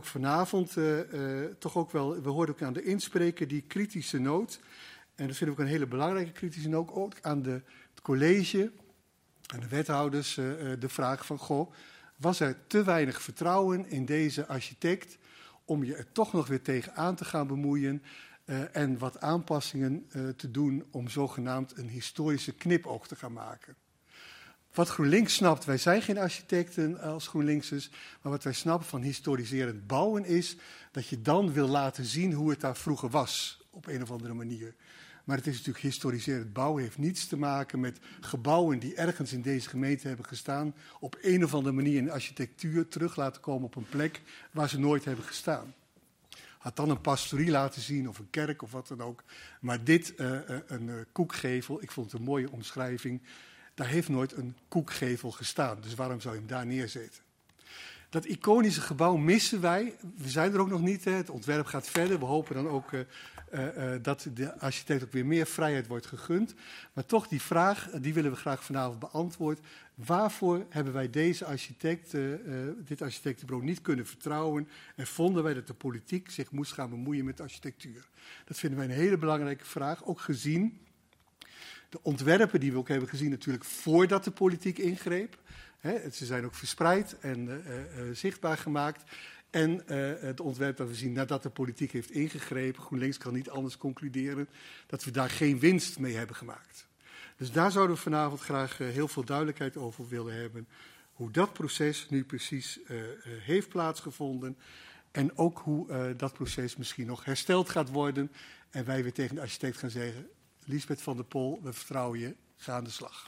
vanavond toch ook wel, we hoorden ook aan de inspreker die kritische noot. En dat vind ik ook een hele belangrijke kritische noot. Ook aan het college, aan de wethouders, de vraag van, goh, was er te weinig vertrouwen in deze architect om je er toch nog weer tegen aan te gaan bemoeien en wat aanpassingen te doen om zogenaamd een historische knipoog te gaan maken. Wat GroenLinks snapt, wij zijn geen architecten als GroenLinksers, maar wat wij snappen van historiserend bouwen is dat je dan wil laten zien hoe het daar vroeger was, op een of andere manier. Maar het is natuurlijk historiserend bouwen, heeft niets te maken met gebouwen die ergens in deze gemeente hebben gestaan, op een of andere manier in de architectuur terug laten komen op een plek waar ze nooit hebben gestaan. Had dan een pastorie laten zien of een kerk of wat dan ook. Maar dit, een koekgevel, ik vond het een mooie omschrijving. Daar heeft nooit een koekgevel gestaan. Dus waarom zou je hem daar neerzetten? Dat iconische gebouw missen wij. We zijn er ook nog niet. Hè. Het ontwerp gaat verder. We hopen dan ook dat de architect ook weer meer vrijheid wordt gegund. Maar toch die vraag, die willen we graag vanavond beantwoord. Waarvoor hebben wij deze architect, dit architectenbureau niet kunnen vertrouwen en vonden wij dat de politiek zich moest gaan bemoeien met de architectuur? Dat vinden wij een hele belangrijke vraag, ook gezien de ontwerpen die we ook hebben gezien natuurlijk voordat de politiek ingreep. Ze zijn ook verspreid en zichtbaar gemaakt. En het ontwerp dat we zien nadat de politiek heeft ingegrepen, GroenLinks kan niet anders concluderen, dat we daar geen winst mee hebben gemaakt. Dus daar zouden we vanavond graag heel veel duidelijkheid over willen hebben. Hoe dat proces nu precies heeft plaatsgevonden. En ook hoe dat proces misschien nog hersteld gaat worden. En wij weer tegen de architect gaan zeggen, Liesbeth van der Pol, we vertrouwen je, ga aan de slag.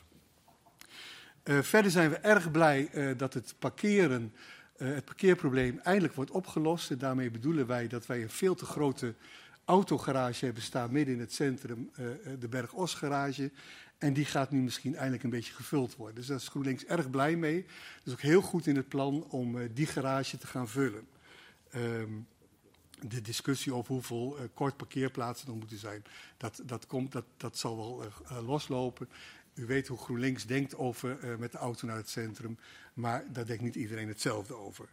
Verder zijn we erg blij dat het parkeerprobleem eindelijk wordt opgelost. En daarmee bedoelen wij dat wij een veel te grote autogarage hebben staan midden in het centrum, de Berg Os garage. En die gaat nu misschien eindelijk een beetje gevuld worden. Dus daar is GroenLinks erg blij mee. Het is ook heel goed in het plan om die garage te gaan vullen. De discussie over hoeveel kort parkeerplaatsen er moeten zijn, dat zal wel loslopen. U weet hoe GroenLinks denkt over met de auto naar het centrum, maar daar denkt niet iedereen hetzelfde over.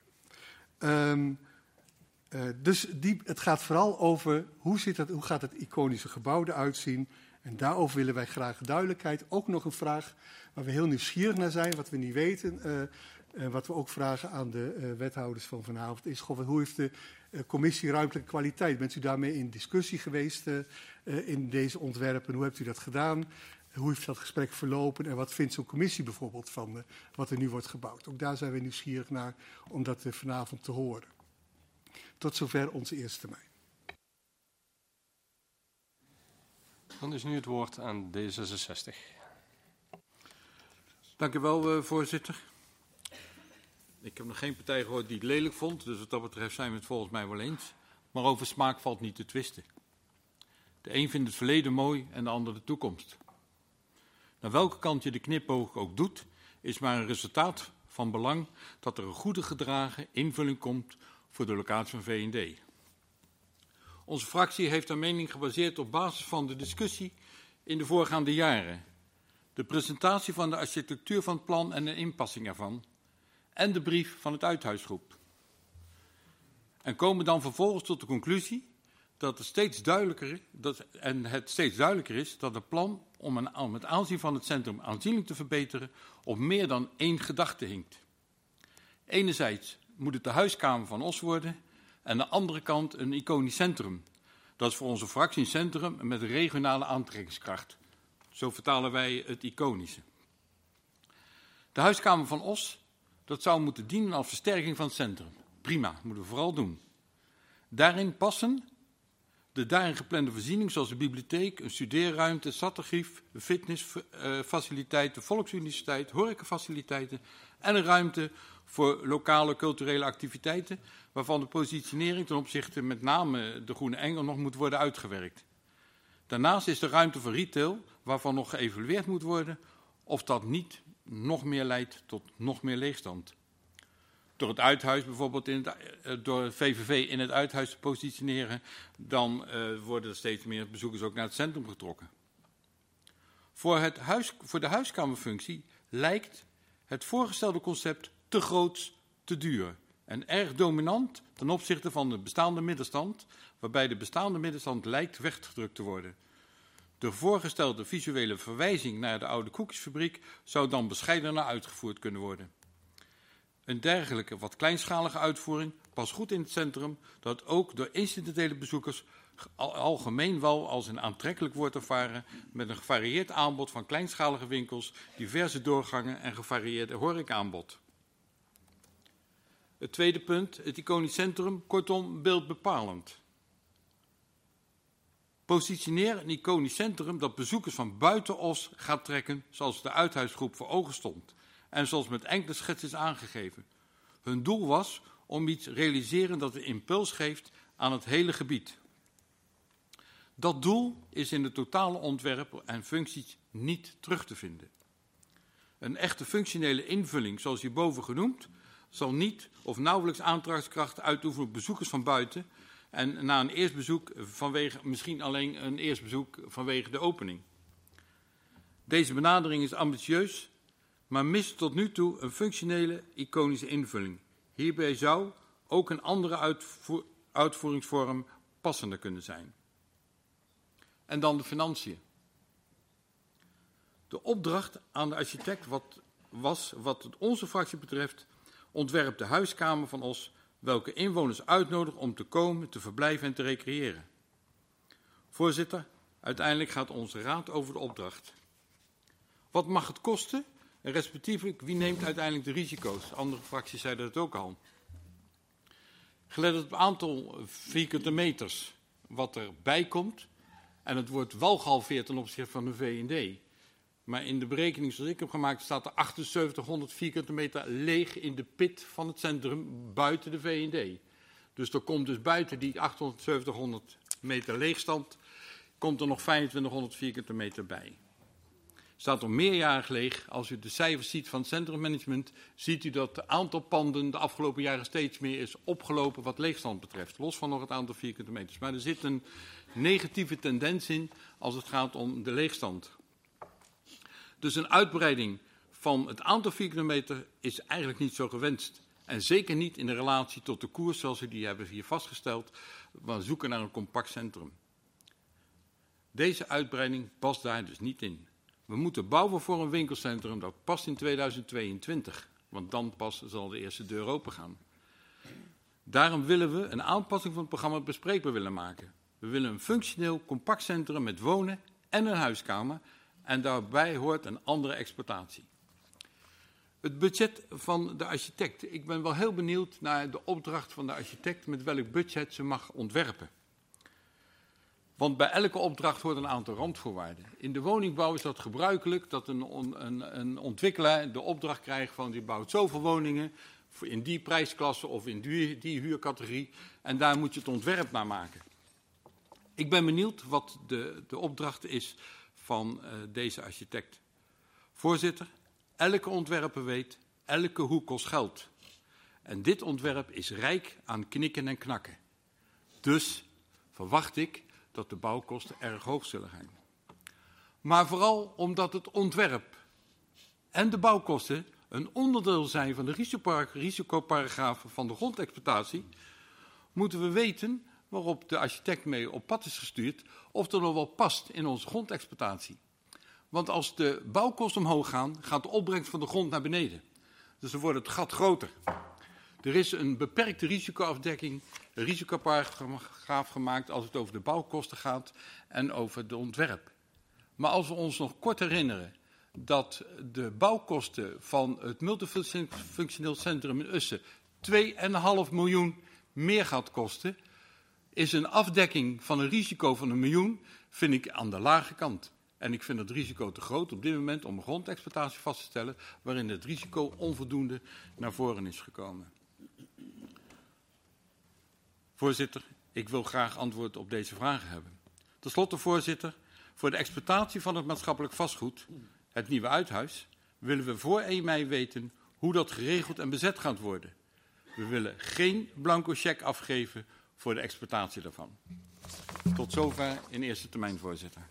Dus het gaat vooral over hoe gaat het iconische gebouw eruit zien. En daarover willen wij graag duidelijkheid. Ook nog een vraag waar we heel nieuwsgierig naar zijn, wat we niet weten. Wat we ook vragen aan de wethouders van vanavond is, hoe heeft de commissie ruimtelijke kwaliteit? Bent u daarmee in discussie geweest in deze ontwerpen? Hoe hebt u dat gedaan? Hoe heeft dat gesprek verlopen? En wat vindt zo'n commissie bijvoorbeeld van wat er nu wordt gebouwd? Ook daar zijn we nieuwsgierig naar om dat vanavond te horen. Tot zover onze eerste termijn. Dan is nu het woord aan D66. Dank u wel, voorzitter. Ik heb nog geen partij gehoord die het lelijk vond, dus wat dat betreft zijn we het volgens mij wel eens. Maar over smaak valt niet te twisten. De een vindt het verleden mooi en de ander de toekomst. Naar welke kant je de knipoog ook doet, is maar een resultaat van belang dat er een goede gedragen invulling komt voor de locatie van V&D. Onze fractie heeft haar mening gebaseerd op basis van de discussie in de voorgaande jaren, de presentatie van de architectuur van het plan en de inpassing ervan, en de brief van het uithuisgroep. En komen dan vervolgens tot de conclusie dat het steeds duidelijker is dat het plan om het aanzien van het centrum aanzienlijk te verbeteren op meer dan één gedachte hinkt. Enerzijds moet het de huiskamer van Os worden en aan de andere kant een iconisch centrum. Dat is voor onze fractie een centrum met regionale aantrekkingskracht. Zo vertalen wij het iconische. De huiskamer van Os, dat zou moeten dienen als versterking van het centrum. Prima, moeten we vooral doen. Daarin passen de daarin geplande voorzieningen zoals de bibliotheek, een studeerruimte, zatarchief, fitnessfaciliteiten, volksuniversiteit, horecafaciliteiten en een ruimte voor lokale culturele activiteiten, waarvan de positionering ten opzichte met name de Groene Engel nog moet worden uitgewerkt. Daarnaast is er ruimte voor retail, waarvan nog geëvalueerd moet worden of dat niet nog meer leidt tot nog meer leegstand. Door het uithuis bijvoorbeeld, door het VVV in het uithuis te positioneren, dan worden er steeds meer bezoekers ook naar het centrum getrokken. Voor de huiskamerfunctie lijkt het voorgestelde concept te groot, te duur. en erg dominant ten opzichte van de bestaande middenstand, waarbij de bestaande middenstand lijkt weggedrukt te worden. De voorgestelde visuele verwijzing naar de oude koekjesfabriek zou dan bescheidener uitgevoerd kunnen worden. Een dergelijke, wat kleinschalige uitvoering past goed in het centrum, dat ook door incidentele bezoekers algemeen wel als een aantrekkelijk wordt ervaren, met een gevarieerd aanbod van kleinschalige winkels, diverse doorgangen en gevarieerde horecaaanbod. Het tweede punt, het iconisch centrum, kortom beeldbepalend. Positioneer een iconisch centrum dat bezoekers van buiten Os gaat trekken, zoals de uithuisgroep voor ogen stond en zoals met enkele schets is aangegeven. Hun doel was om iets te realiseren dat een impuls geeft aan het hele gebied. Dat doel is in de totale ontwerp en functies niet terug te vinden. Een echte functionele invulling, zoals hierboven genoemd, zal niet of nauwelijks aantrekkingskracht uitoefenen op bezoekers van buiten en na een eerst bezoek misschien alleen een eerst bezoek vanwege de opening. Deze benadering is ambitieus, maar mist tot nu toe een functionele, iconische invulling. Hierbij zou ook een andere uitvoeringsvorm passender kunnen zijn. En dan de financiën. De opdracht aan de architect was, wat het onze fractie betreft, ontwerp de huiskamer van Os, welke inwoners uitnodigt om te komen, te verblijven en te recreëren. Voorzitter, uiteindelijk gaat onze raad over de opdracht. Wat mag het kosten? En respectievelijk, wie neemt uiteindelijk de risico's? Andere fracties zeiden het ook al. Gelet op het aantal vierkante meters wat erbij komt, en het wordt wel gehalveerd ten opzichte van de V&D. Maar in de berekening zoals ik heb gemaakt staat er 7800 vierkante meter leeg in de pit van het centrum buiten de V&D. Dus er komt dus buiten die 7800 meter leegstand, komt er nog 2500 vierkante meter bij. Staat er meerjarig leeg. Als u de cijfers ziet van het centrummanagement, ziet u dat het aantal panden de afgelopen jaren steeds meer is opgelopen wat leegstand betreft. Los van nog het aantal vierkante meters. Maar er zit een negatieve tendens in als het gaat om de leegstand. Dus een uitbreiding van het aantal vierkante meter is eigenlijk niet zo gewenst. En zeker niet in de relatie tot de koers zoals u die hebben hier vastgesteld. We zoeken naar een compact centrum. Deze uitbreiding past daar dus niet in. We moeten bouwen voor een winkelcentrum dat past in 2022. Want dan pas zal de eerste deur open gaan. Daarom willen we een aanpassing van het programma bespreekbaar willen maken. We willen een functioneel compact centrum met wonen en een huiskamer. En daarbij hoort een andere exploitatie. Het budget van de architect. Ik ben wel heel benieuwd naar de opdracht van de architect met welk budget ze mag ontwerpen. Want bij elke opdracht hoort een aantal randvoorwaarden. In de woningbouw is dat gebruikelijk dat een ontwikkelaar de opdracht krijgt van die bouwt zoveel woningen in die prijsklasse of in die huurcategorie en daar moet je het ontwerp naar maken. Ik ben benieuwd wat de opdracht is van deze architect. Voorzitter, elke ontwerper weet, elke hoek kost geld. En dit ontwerp is rijk aan knikken en knakken. Dus verwacht ik dat de bouwkosten erg hoog zullen zijn. Maar vooral omdat het ontwerp en de bouwkosten een onderdeel zijn van de risicoparagrafen van de grondexploitatie, moeten we weten waarop de architect mee op pad is gestuurd, of dat nog wel past in onze grondexploitatie. Want als de bouwkosten omhoog gaan, gaat de opbrengst van de grond naar beneden. Dus dan wordt het gat groter. Er is een beperkte risicoafdekking, een risicoparagraaf gemaakt als het over de bouwkosten gaat en over de ontwerp. Maar als we ons nog kort herinneren dat de bouwkosten van het multifunctioneel centrum in Ussen 2,5 miljoen meer gaat kosten, is een afdekking van een risico van 1 miljoen, vind ik aan de lage kant. En ik vind het risico te groot op dit moment om een grondexploitatie vast te stellen waarin het risico onvoldoende naar voren is gekomen. Voorzitter, ik wil graag antwoord op deze vragen hebben. Ten slotte, voorzitter, voor de exploitatie van het maatschappelijk vastgoed, het nieuwe uithuis, willen we voor 1 mei weten hoe dat geregeld en bezet gaat worden. We willen geen blanco cheque afgeven voor de exploitatie daarvan. Tot zover in eerste termijn, voorzitter.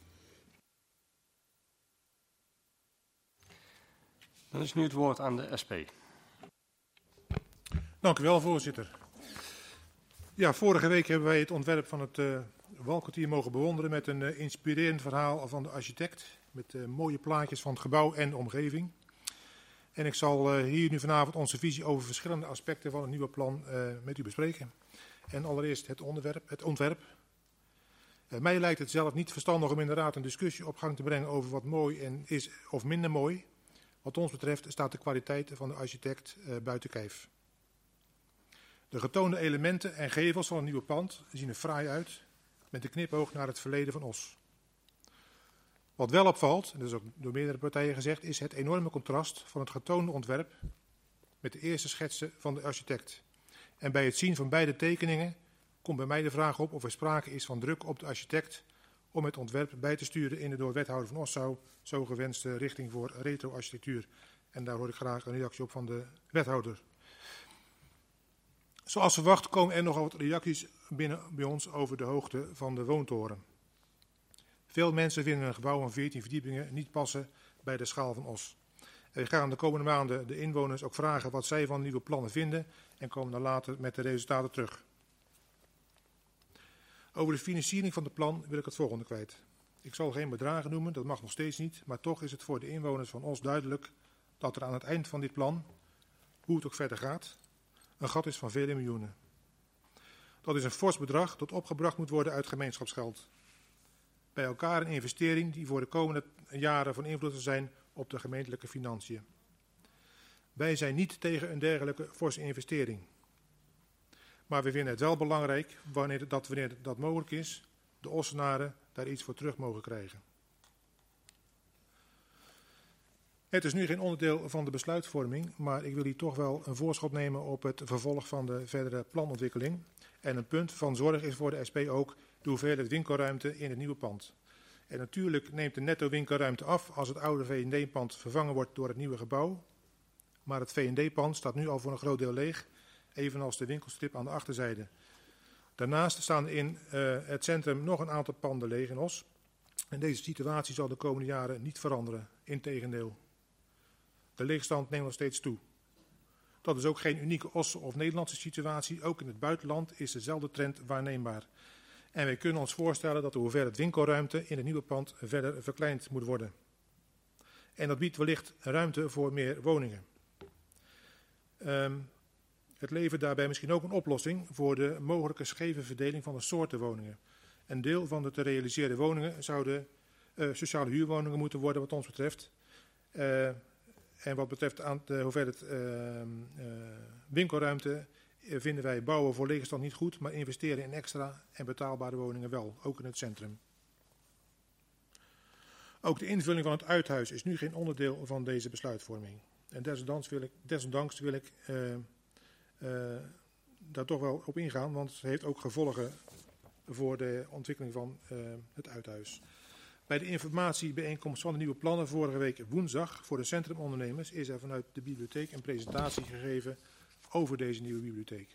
Dan is nu het woord aan de SP. Dank u wel, voorzitter. Ja, vorige week hebben wij het ontwerp van het Walkwartier mogen bewonderen met een inspirerend verhaal van de architect. Met mooie plaatjes van het gebouw en de omgeving. En ik zal hier nu vanavond onze visie over verschillende aspecten van het nieuwe plan met u bespreken. En allereerst het ontwerp. Mij lijkt het zelf niet verstandig om inderdaad een discussie op gang te brengen over wat mooi en is of minder mooi. Wat ons betreft staat de kwaliteit van de architect buiten kijf. De getoonde elementen en gevels van het nieuwe pand zien er fraai uit, met een knipoog naar het verleden van Os. Wat wel opvalt, en dat is ook door meerdere partijen gezegd, is het enorme contrast van het getoonde ontwerp met de eerste schetsen van de architect. En bij het zien van beide tekeningen komt bij mij de vraag op of er sprake is van druk op de architect om het ontwerp bij te sturen in de door wethouder van Ossau zo gewenste richting voor retro-architectuur. En daar hoor ik graag een reactie op van de wethouder. Zoals verwacht komen er nogal wat reacties binnen bij ons over de hoogte van de woontoren. Veel mensen vinden een gebouw van 14 verdiepingen niet passen bij de schaal van Os. We gaan de komende maanden de inwoners ook vragen wat zij van nieuwe plannen vinden en komen dan later met de resultaten terug. Over de financiering van het plan wil ik het volgende kwijt. Ik zal geen bedragen noemen, dat mag nog steeds niet, maar toch is het voor de inwoners van Os duidelijk dat er aan het eind van dit plan, hoe het ook verder gaat, een gat is van vele miljoenen. Dat is een fors bedrag dat opgebracht moet worden uit gemeenschapsgeld. Bij elkaar een investering die voor de komende jaren van invloed zal zijn op de gemeentelijke financiën. Wij zijn niet tegen een dergelijke forse investering. Maar we vinden het wel belangrijk, wanneer dat mogelijk is, de Ossenaren daar iets voor terug mogen krijgen. Het is nu geen onderdeel van de besluitvorming, maar ik wil hier toch wel een voorschot nemen op het vervolg van de verdere planontwikkeling. En een punt van zorg is voor de SP ook de hoeveelheid winkelruimte in het nieuwe pand. En natuurlijk neemt de netto winkelruimte af als het oude V&D-pand vervangen wordt door het nieuwe gebouw. Maar het V&D-pand staat nu al voor een groot deel leeg, evenals de winkelstrip aan de achterzijde. Daarnaast staan in het centrum nog een aantal panden leeg in Os. En deze situatie zal de komende jaren niet veranderen, integendeel. De leegstand neemt nog steeds toe. Dat is ook geen unieke Osse of Nederlandse situatie. Ook in het buitenland is dezelfde trend waarneembaar. En wij kunnen ons voorstellen dat de hoeveelheid winkelruimte in het nieuwe pand verder verkleind moet worden. En dat biedt wellicht ruimte voor meer woningen. Het levert daarbij misschien ook een oplossing voor de mogelijke scheve verdeling van de soorten woningen. Een deel van de te realiseren woningen zouden sociale huurwoningen moeten worden wat ons betreft. En wat betreft aan de hoeveelheid winkelruimte vinden wij bouwen voor leegstand niet goed, maar investeren in extra en betaalbare woningen wel, ook in het centrum. Ook de invulling van het uithuis is nu geen onderdeel van deze besluitvorming. En desondanks wil ik daar toch wel op ingaan, want het heeft ook gevolgen voor de ontwikkeling van het uithuis. Bij de informatiebijeenkomst van de nieuwe plannen vorige week woensdag voor de centrumondernemers is er vanuit de bibliotheek een presentatie gegeven over deze nieuwe bibliotheek.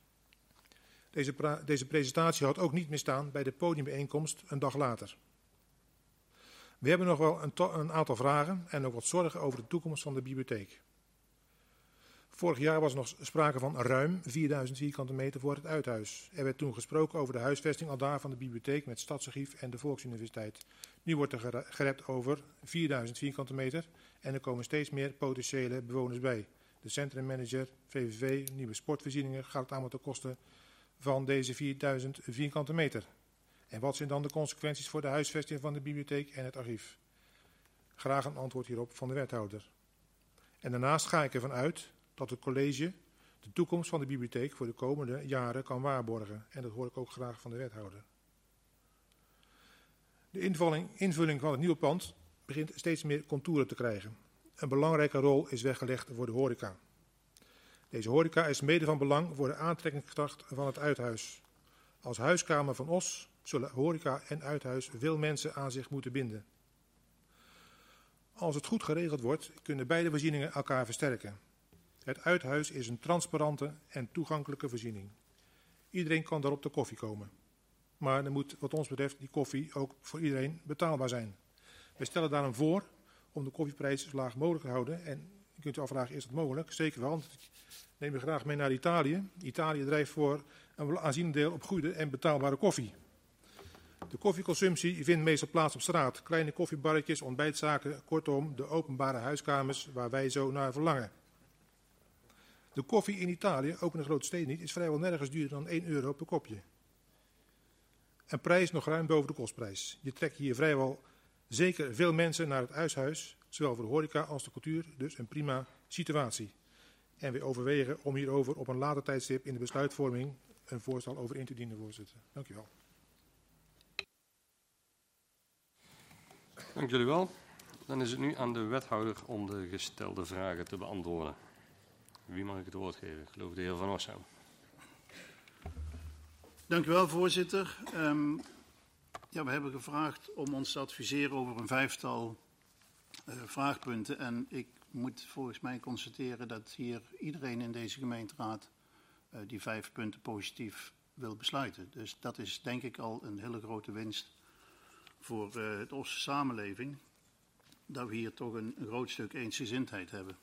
Deze presentatie had ook niet misstaan bij de podiumbijeenkomst een dag later. We hebben nog wel een aantal vragen en ook wat zorgen over de toekomst van de bibliotheek. Vorig jaar was er nog sprake van ruim 4000 vierkante meter voor het uithuis. Er werd toen gesproken over de huisvesting aldaar van de bibliotheek met Stadsarchief en de Volksuniversiteit. Nu wordt er gerept over 4000 vierkante meter en er komen steeds meer potentiële bewoners bij. De centrummanager, VVV, nieuwe sportvoorzieningen gaat het allemaal ten koste van deze 4000 vierkante meter. En wat zijn dan de consequenties voor de huisvesting van de bibliotheek en het archief? Graag een antwoord hierop van de wethouder. En daarnaast ga ik ervan uit dat het college de toekomst van de bibliotheek voor de komende jaren kan waarborgen. En dat hoor ik ook graag van de wethouder. De invulling van het nieuwe pand begint steeds meer contouren te krijgen. Een belangrijke rol is weggelegd voor de horeca. Deze horeca is mede van belang voor de aantrekkingskracht van het uithuis. Als huiskamer van Os zullen horeca en uithuis veel mensen aan zich moeten binden. Als het goed geregeld wordt, kunnen beide voorzieningen elkaar versterken. Het uithuis is een transparante en toegankelijke voorziening. Iedereen kan daar op de koffie komen. Maar dan moet wat ons betreft die koffie ook voor iedereen betaalbaar zijn. We stellen daarom voor om de koffieprijs zo laag mogelijk te houden. En Je kunt u afvragen, is dat mogelijk? Zeker wel, want ik neem u graag mee naar Italië. Italië drijft voor een aanzienlijk deel op goede en betaalbare koffie. De koffieconsumptie vindt meestal plaats op straat. Kleine koffiebarretjes, ontbijtzaken, kortom de openbare huiskamers waar wij zo naar verlangen. De koffie in Italië, ook in de grote steden niet, is vrijwel nergens duurder dan €1 per kopje. En prijs nog ruim boven de kostprijs. Je trekt hier vrijwel zeker veel mensen naar het huishuis, zowel voor de horeca als de cultuur, dus een prima situatie. En we overwegen om hierover op een later tijdstip in de besluitvorming een voorstel over in te dienen, voorzitter. Dank u wel. Dank jullie wel. Dan is het nu aan de wethouder om de gestelde vragen te beantwoorden. Wie mag ik het woord geven? Ik geloof de heer Van Ossau. Dank u wel, voorzitter. We hebben gevraagd om ons te adviseren over een 5-tal vraagpunten. En ik moet volgens mij constateren dat hier iedereen in deze gemeenteraad die 5 punten positief wil besluiten. Dus dat is denk ik al een hele grote winst voor de Oosterse samenleving. Dat we hier toch een groot stuk eensgezindheid hebben.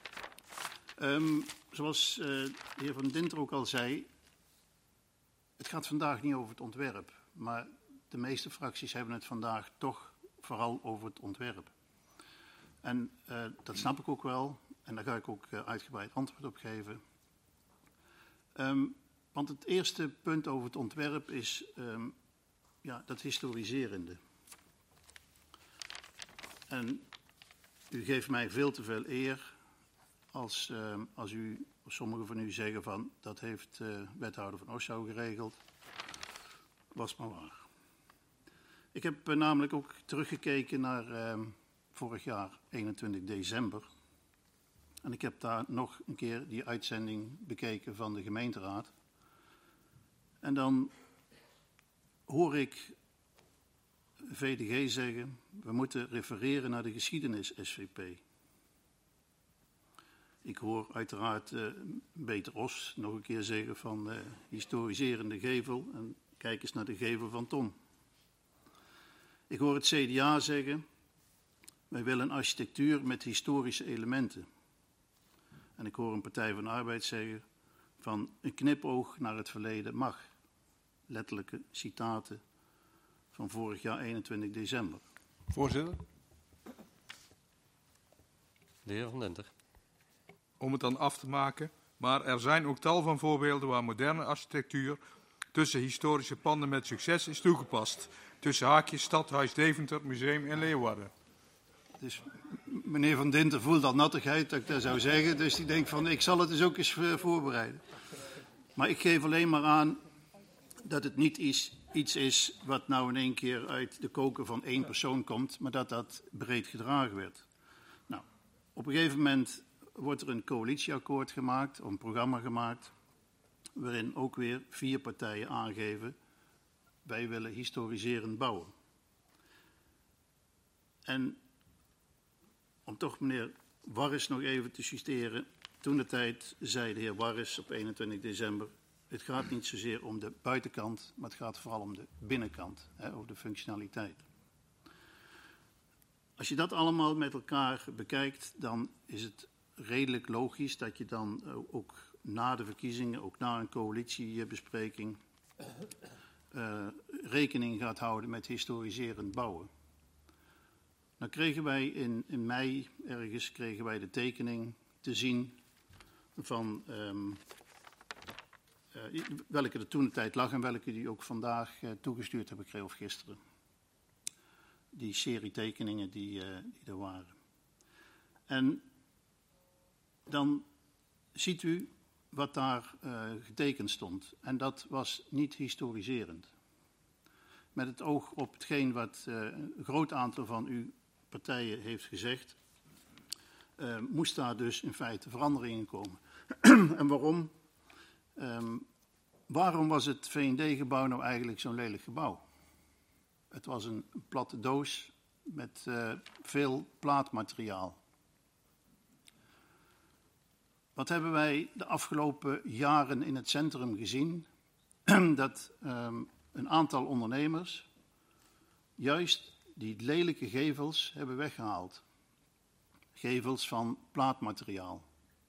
Zoals de heer Van Dinter ook al zei, het gaat vandaag niet over het ontwerp. Maar de meeste fracties hebben het vandaag toch vooral over het ontwerp. En dat snap ik ook wel. En daar ga ik ook uitgebreid antwoord op geven. Want het eerste punt over het ontwerp is dat historiserende. En u geeft mij veel te veel eer als sommigen van u zeggen van dat heeft wethouder Van Ossau geregeld. Was maar waar. Ik heb namelijk ook teruggekeken naar vorig jaar 21 december. En ik heb daar nog een keer die uitzending bekeken van de gemeenteraad. En dan hoor ik VDG zeggen, we moeten refereren naar de geschiedenis SVP. Ik hoor uiteraard Beter Os nog een keer zeggen van historiserende gevel en kijk eens naar de gevel van Tom. Ik hoor het CDA zeggen, wij willen architectuur met historische elementen. En ik hoor een Partij van de Arbeid zeggen van een knipoog naar het verleden mag. Letterlijke citaten van vorig jaar 21 december. Voorzitter. De heer Van Dinter. Om het dan af te maken, maar er zijn ook tal van voorbeelden waar moderne architectuur tussen historische panden met succes is toegepast. Tussen haakjes Stadhuis Deventer, Museum in Leeuwarden. Dus meneer Van Dinter voelt al nattigheid dat ik dat zou zeggen, dus die denkt van ik zal het dus ook eens voorbereiden. Maar ik geef alleen maar aan dat het niet iets is wat nou in één keer uit de koker van één persoon komt, maar dat dat breed gedragen werd. Nou, op een gegeven moment wordt er een coalitieakkoord gemaakt, of een programma gemaakt, waarin ook weer 4 partijen aangeven, wij willen historiserend bouwen. En om toch meneer Warres nog even te citeren, toen de tijd zei de heer Warres op 21 december, het gaat niet zozeer om de buitenkant, maar het gaat vooral om de binnenkant, over de functionaliteit. Als je dat allemaal met elkaar bekijkt, dan is het redelijk logisch dat je dan ook na de verkiezingen, ook na een coalitiebespreking, rekening gaat houden met historiserend bouwen. Dan kregen wij in mei ergens de tekening te zien van welke er toen de tijd lag en welke die ook vandaag toegestuurd hebben gekregen of gisteren. Die serie tekeningen die er waren. En dan ziet u wat daar getekend stond. En dat was niet historiserend. Met het oog op hetgeen wat een groot aantal van uw partijen heeft gezegd, moest daar dus in feite veranderingen komen. En waarom? Waarom was het V&D-gebouw nou eigenlijk zo'n lelijk gebouw? Het was een platte doos met veel plaatmateriaal. Wat hebben wij de afgelopen jaren in het centrum gezien? Dat een aantal ondernemers juist die lelijke gevels hebben weggehaald. gevels van plaatmateriaal.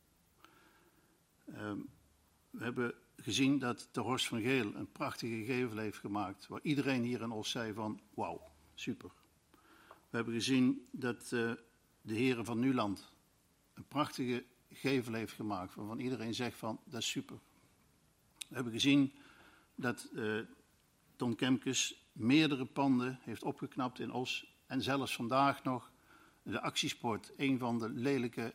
We hebben gezien dat de Horst van Geel een prachtige gevel heeft gemaakt, waar iedereen hier in Os zei van, wauw, super. We hebben gezien dat de heren van Nuland een prachtige gevel heeft gemaakt, waarvan iedereen zegt van, dat is super. We hebben gezien dat Ton Kemkes meerdere panden heeft opgeknapt in Os en zelfs vandaag nog de Actiesport, een van de lelijke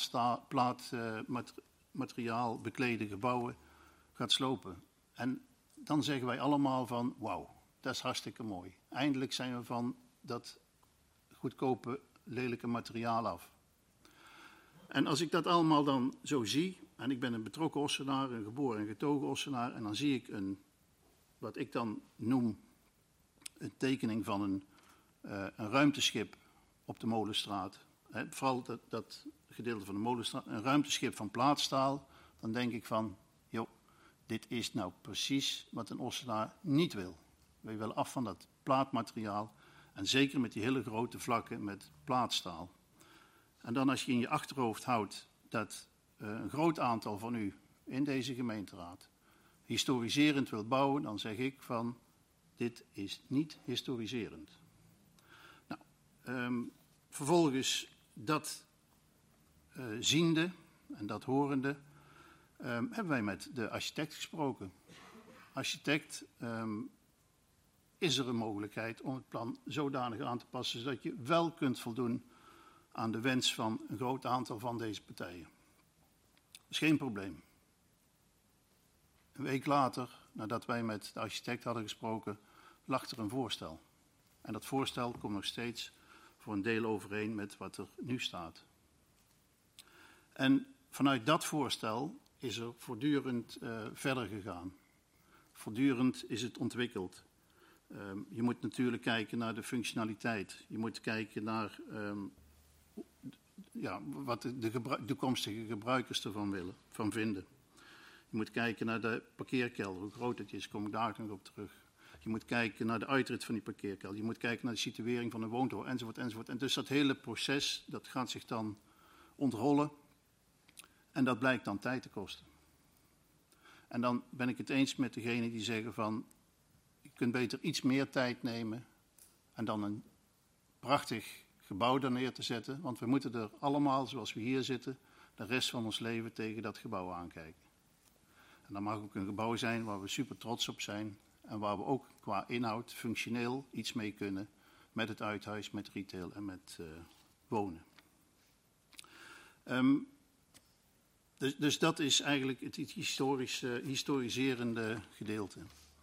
plaatmateriaal beklede gebouwen, gaat slopen. En dan zeggen wij allemaal van, wauw, dat is hartstikke mooi. Eindelijk zijn we van dat goedkope, lelijke materiaal af. En als ik dat allemaal dan zo zie, en ik ben een betrokken Ossenaar, een geboren en getogen Ossenaar, en dan zie ik wat ik dan noem, een tekening van een ruimteschip op de Molenstraat. Vooral dat gedeelte van de Molenstraat, een ruimteschip van plaatstaal, dan denk ik van, joh, dit is nou precies wat een Ossenaar niet wil. Wij willen af van dat plaatmateriaal en zeker met die hele grote vlakken met plaatstaal. En dan als je in je achterhoofd houdt dat een groot aantal van u in deze gemeenteraad historiserend wil bouwen, dan zeg ik van, dit is niet historiserend. Nou, vervolgens dat ziende en dat horende, hebben wij met de architect gesproken. Architect, is er een mogelijkheid om het plan zodanig aan te passen zodat je wel kunt voldoen aan de wens van een groot aantal van deze partijen. Dat is geen probleem. Een week later, nadat wij met de architect hadden gesproken, lag er een voorstel. En dat voorstel komt nog steeds voor een deel overeen met wat er nu staat. En vanuit dat voorstel is er voortdurend verder gegaan. Voortdurend is het ontwikkeld. Je moet natuurlijk kijken naar de functionaliteit. Je moet kijken naar wat de toekomstige gebruikers ervan vinden. Je moet kijken naar de parkeerkelder, hoe groot het is, kom ik daar nog op terug. Je moet kijken naar de uitrit van die parkeerkelder. Je moet kijken naar de situering van de woontoren, enzovoort, enzovoort. En dus dat hele proces, dat gaat zich dan ontrollen. En dat blijkt dan tijd te kosten. En dan ben ik het eens met degenen die zeggen van, je kunt beter iets meer tijd nemen en dan een prachtig gebouw daar neer te zetten. Want we moeten er allemaal, zoals we hier zitten, de rest van ons leven tegen dat gebouw aankijken. En dat mag ook een gebouw zijn waar we super trots op zijn en waar we ook qua inhoud functioneel iets mee kunnen met het uithuis, met retail en met wonen. Dus dat is eigenlijk het historiserende gedeelte.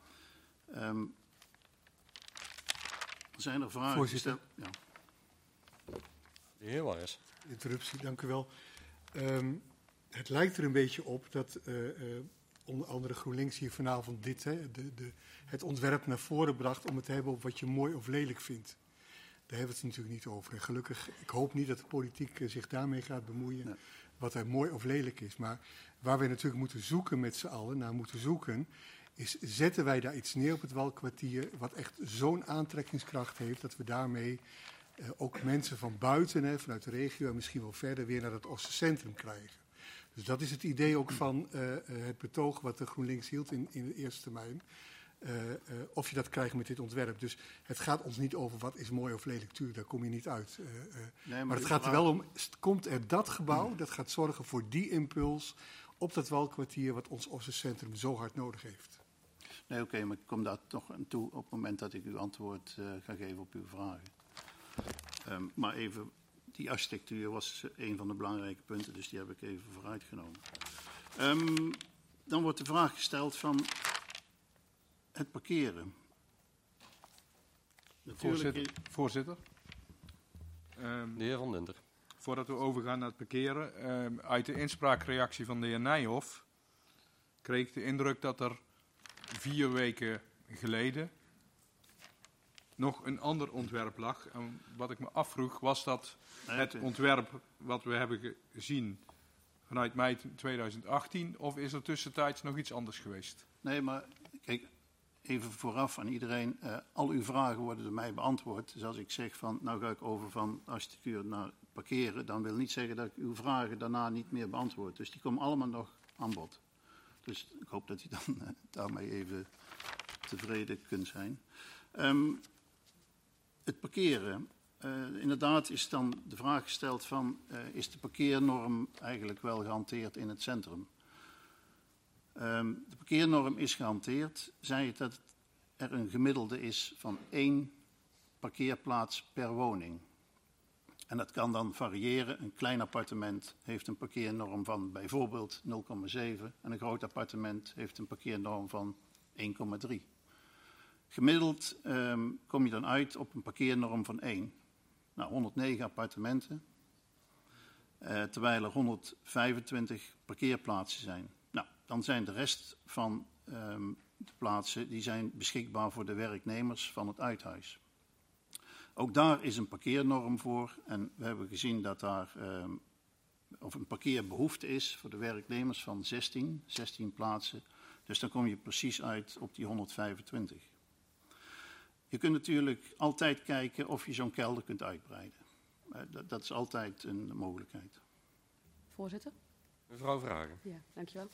Zijn er vragen? Voorzitter. Ja. De heer Warres. Interruptie, dank u wel. Het lijkt er een beetje op dat onder andere GroenLinks hier vanavond het ontwerp naar voren bracht om het te hebben over wat je mooi of lelijk vindt. Daar hebben we het natuurlijk niet over. En gelukkig, ik hoop niet dat de politiek zich daarmee gaat bemoeien, nee, wat er mooi of lelijk is. Maar waar we natuurlijk moeten zoeken met z'n allen, naar moeten zoeken, is zetten wij daar iets neer op het Walkkwartier wat echt zo'n aantrekkingskracht heeft, dat we daarmee ook mensen van buiten, vanuit de regio en misschien wel verder weer naar het Oostercentrum krijgen. Dus dat is het idee ook van het betoog wat de GroenLinks hield in de eerste termijn. Of je dat krijgt met dit ontwerp. Dus het gaat ons niet over wat is mooi of lelijk, tuurlijk, daar kom je niet uit. Nee, maar het gaat er wel om, komt er dat gebouw, dat gaat zorgen voor die impuls op dat Walkkwartier wat ons Oostercentrum zo hard nodig heeft. Nee, oké, maar ik kom daar toch aan toe op het moment dat ik uw antwoord ga geven op uw vragen. Maar even, die architectuur was een van de belangrijke punten, dus die heb ik even vooruitgenomen. Dan wordt de vraag gesteld van het parkeren. Voorzitter. De heer Van Dinter. Voordat we overgaan naar het parkeren, uit de inspraakreactie van de heer Nijhoff kreeg ik de indruk dat er 4 weken geleden nog een ander ontwerp lag. En wat ik me afvroeg, was dat het ontwerp wat we hebben gezien vanuit mei 2018, of is er tussentijds nog iets anders geweest? Nee, maar kijk, even vooraf aan iedereen, al uw vragen worden door mij beantwoord. Dus als ik zeg van, nou ga ik over van architectuur naar parkeren, dan wil niet zeggen dat ik uw vragen daarna niet meer beantwoord. Dus die komen allemaal nog aan bod. Dus ik hoop dat u dan daarmee even tevreden kunt zijn. Het parkeren. Inderdaad is dan de vraag gesteld van, is de parkeernorm eigenlijk wel gehanteerd in het centrum? De parkeernorm is gehanteerd. Zei het dat er een gemiddelde is van 1 parkeerplaats per woning. En dat kan dan variëren. Een klein appartement heeft een parkeernorm van bijvoorbeeld 0,7 en een groot appartement heeft een parkeernorm van 1,3. Gemiddeld kom je dan uit op een parkeernorm van 1. Nou, 109 appartementen, terwijl er 125 parkeerplaatsen zijn. Nou, dan zijn de rest van de plaatsen die zijn beschikbaar voor de werknemers van het uithuis. Ook daar is een parkeernorm voor en we hebben gezien dat daar een parkeerbehoefte is voor de werknemers van 16 plaatsen. Dus dan kom je precies uit op die 125. Je kunt natuurlijk altijd kijken of je zo'n kelder kunt uitbreiden. Dat is altijd een mogelijkheid. Voorzitter? Mevrouw Vragen. Ja, dankjewel.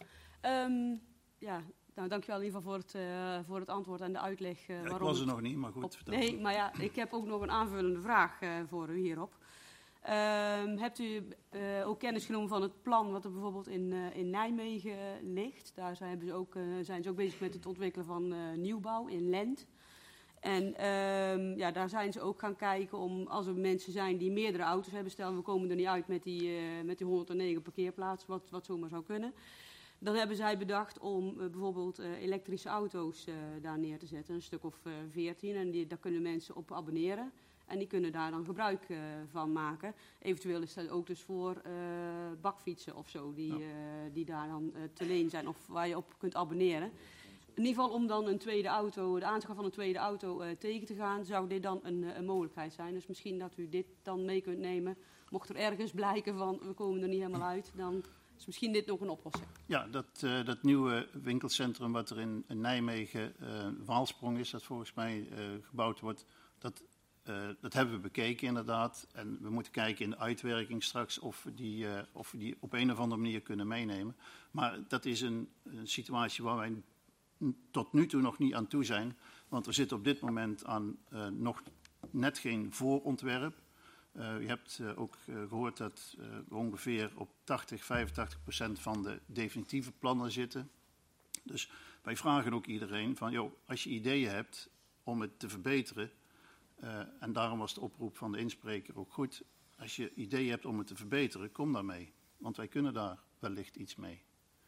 Nou, dankjewel in ieder geval voor het antwoord en de uitleg. Ja, ik was er nog niet, maar goed. Nee, maar ja, ik heb ook nog een aanvullende vraag voor u hierop. Hebt u ook kennis genomen van het plan wat er bijvoorbeeld in Nijmegen ligt? Daar zijn ze ook bezig met het ontwikkelen van nieuwbouw in Lent. En daar zijn ze ook gaan kijken om, als er mensen zijn die meerdere auto's hebben, stel we komen er niet uit met die 109 parkeerplaatsen, wat zomaar zou kunnen. Dan hebben zij bedacht om bijvoorbeeld elektrische auto's daar neer te zetten, een stuk of 14. En daar kunnen mensen op abonneren. En die kunnen daar dan gebruik van maken. Eventueel is dat ook dus voor bakfietsen of zo, die daar dan te leen zijn of waar je op kunt abonneren. In ieder geval om dan de aanschaf van een tweede auto tegen te gaan, zou dit dan een mogelijkheid zijn. Dus misschien dat u dit dan mee kunt nemen. Mocht er ergens blijken van we komen er niet helemaal uit, dan is misschien dit nog een oplossing. Ja, dat nieuwe winkelcentrum wat er in Nijmegen, Waalsprong is, dat volgens mij gebouwd wordt, dat hebben we bekeken inderdaad. En we moeten kijken in de uitwerking straks of we die op een of andere manier kunnen meenemen. Maar dat is een situatie waar wij tot nu toe nog niet aan toe zijn. Want we zitten op dit moment aan nog net geen voorontwerp. U hebt ook gehoord dat we ongeveer op 80-85% van de definitieve plannen zitten. Dus wij vragen ook iedereen van, joh, als je ideeën hebt om het te verbeteren, en daarom was de oproep van de inspreker ook goed, als je ideeën hebt om het te verbeteren, kom daarmee. Want wij kunnen daar wellicht iets mee.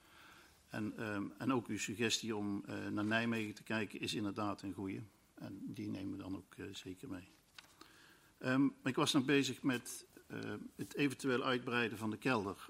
En ook uw suggestie om naar Nijmegen te kijken is inderdaad een goeie. En die nemen we dan ook zeker mee. Ik was nog bezig met het eventueel uitbreiden van de kelder.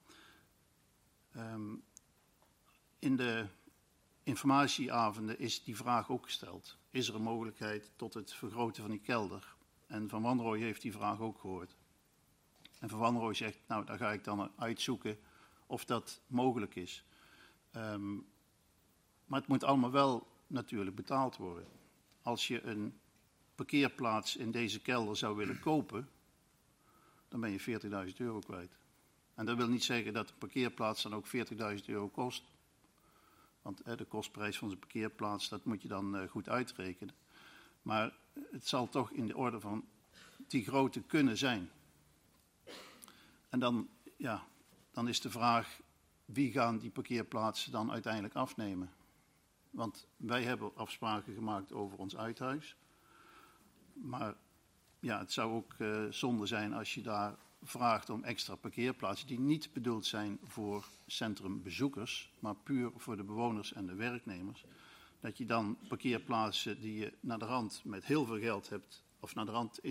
In de informatieavonden is die vraag ook gesteld. Is er een mogelijkheid tot het vergroten van die kelder? En Van Wanrooij heeft die vraag ook gehoord. En Van Wanrooij zegt, nou, daar ga ik dan uitzoeken of dat mogelijk is. Maar het moet allemaal wel natuurlijk betaald worden. Als je een parkeerplaats in deze kelder zou willen kopen, dan ben je €40.000 kwijt. En dat wil niet zeggen dat een parkeerplaats dan ook €40.000 kost. Want de kostprijs van zo'n parkeerplaats, dat moet je dan goed uitrekenen. Maar het zal toch in de orde van die grootte kunnen zijn. En dan is de vraag, wie gaan die parkeerplaatsen dan uiteindelijk afnemen? Want wij hebben afspraken gemaakt over ons uithuis. Maar ja, het zou ook zonde zijn als je daar vraagt om extra parkeerplaatsen die niet bedoeld zijn voor centrumbezoekers, maar puur voor de bewoners en de werknemers. Dat je dan parkeerplaatsen die je naar de rand met heel veel geld hebt, of naar de rand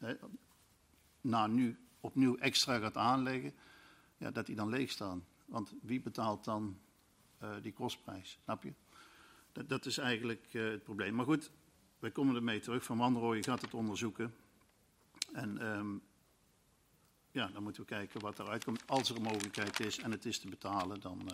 nu opnieuw extra gaat aanleggen, ja, dat die dan leeg staan. Want wie betaalt dan die kostprijs? Snap je? Dat is eigenlijk het probleem. Maar goed, wij komen ermee terug. Van Wanrooij gaat het onderzoeken. En dan moeten we kijken wat eruit komt. Als er een mogelijkheid is en het is te betalen, dan...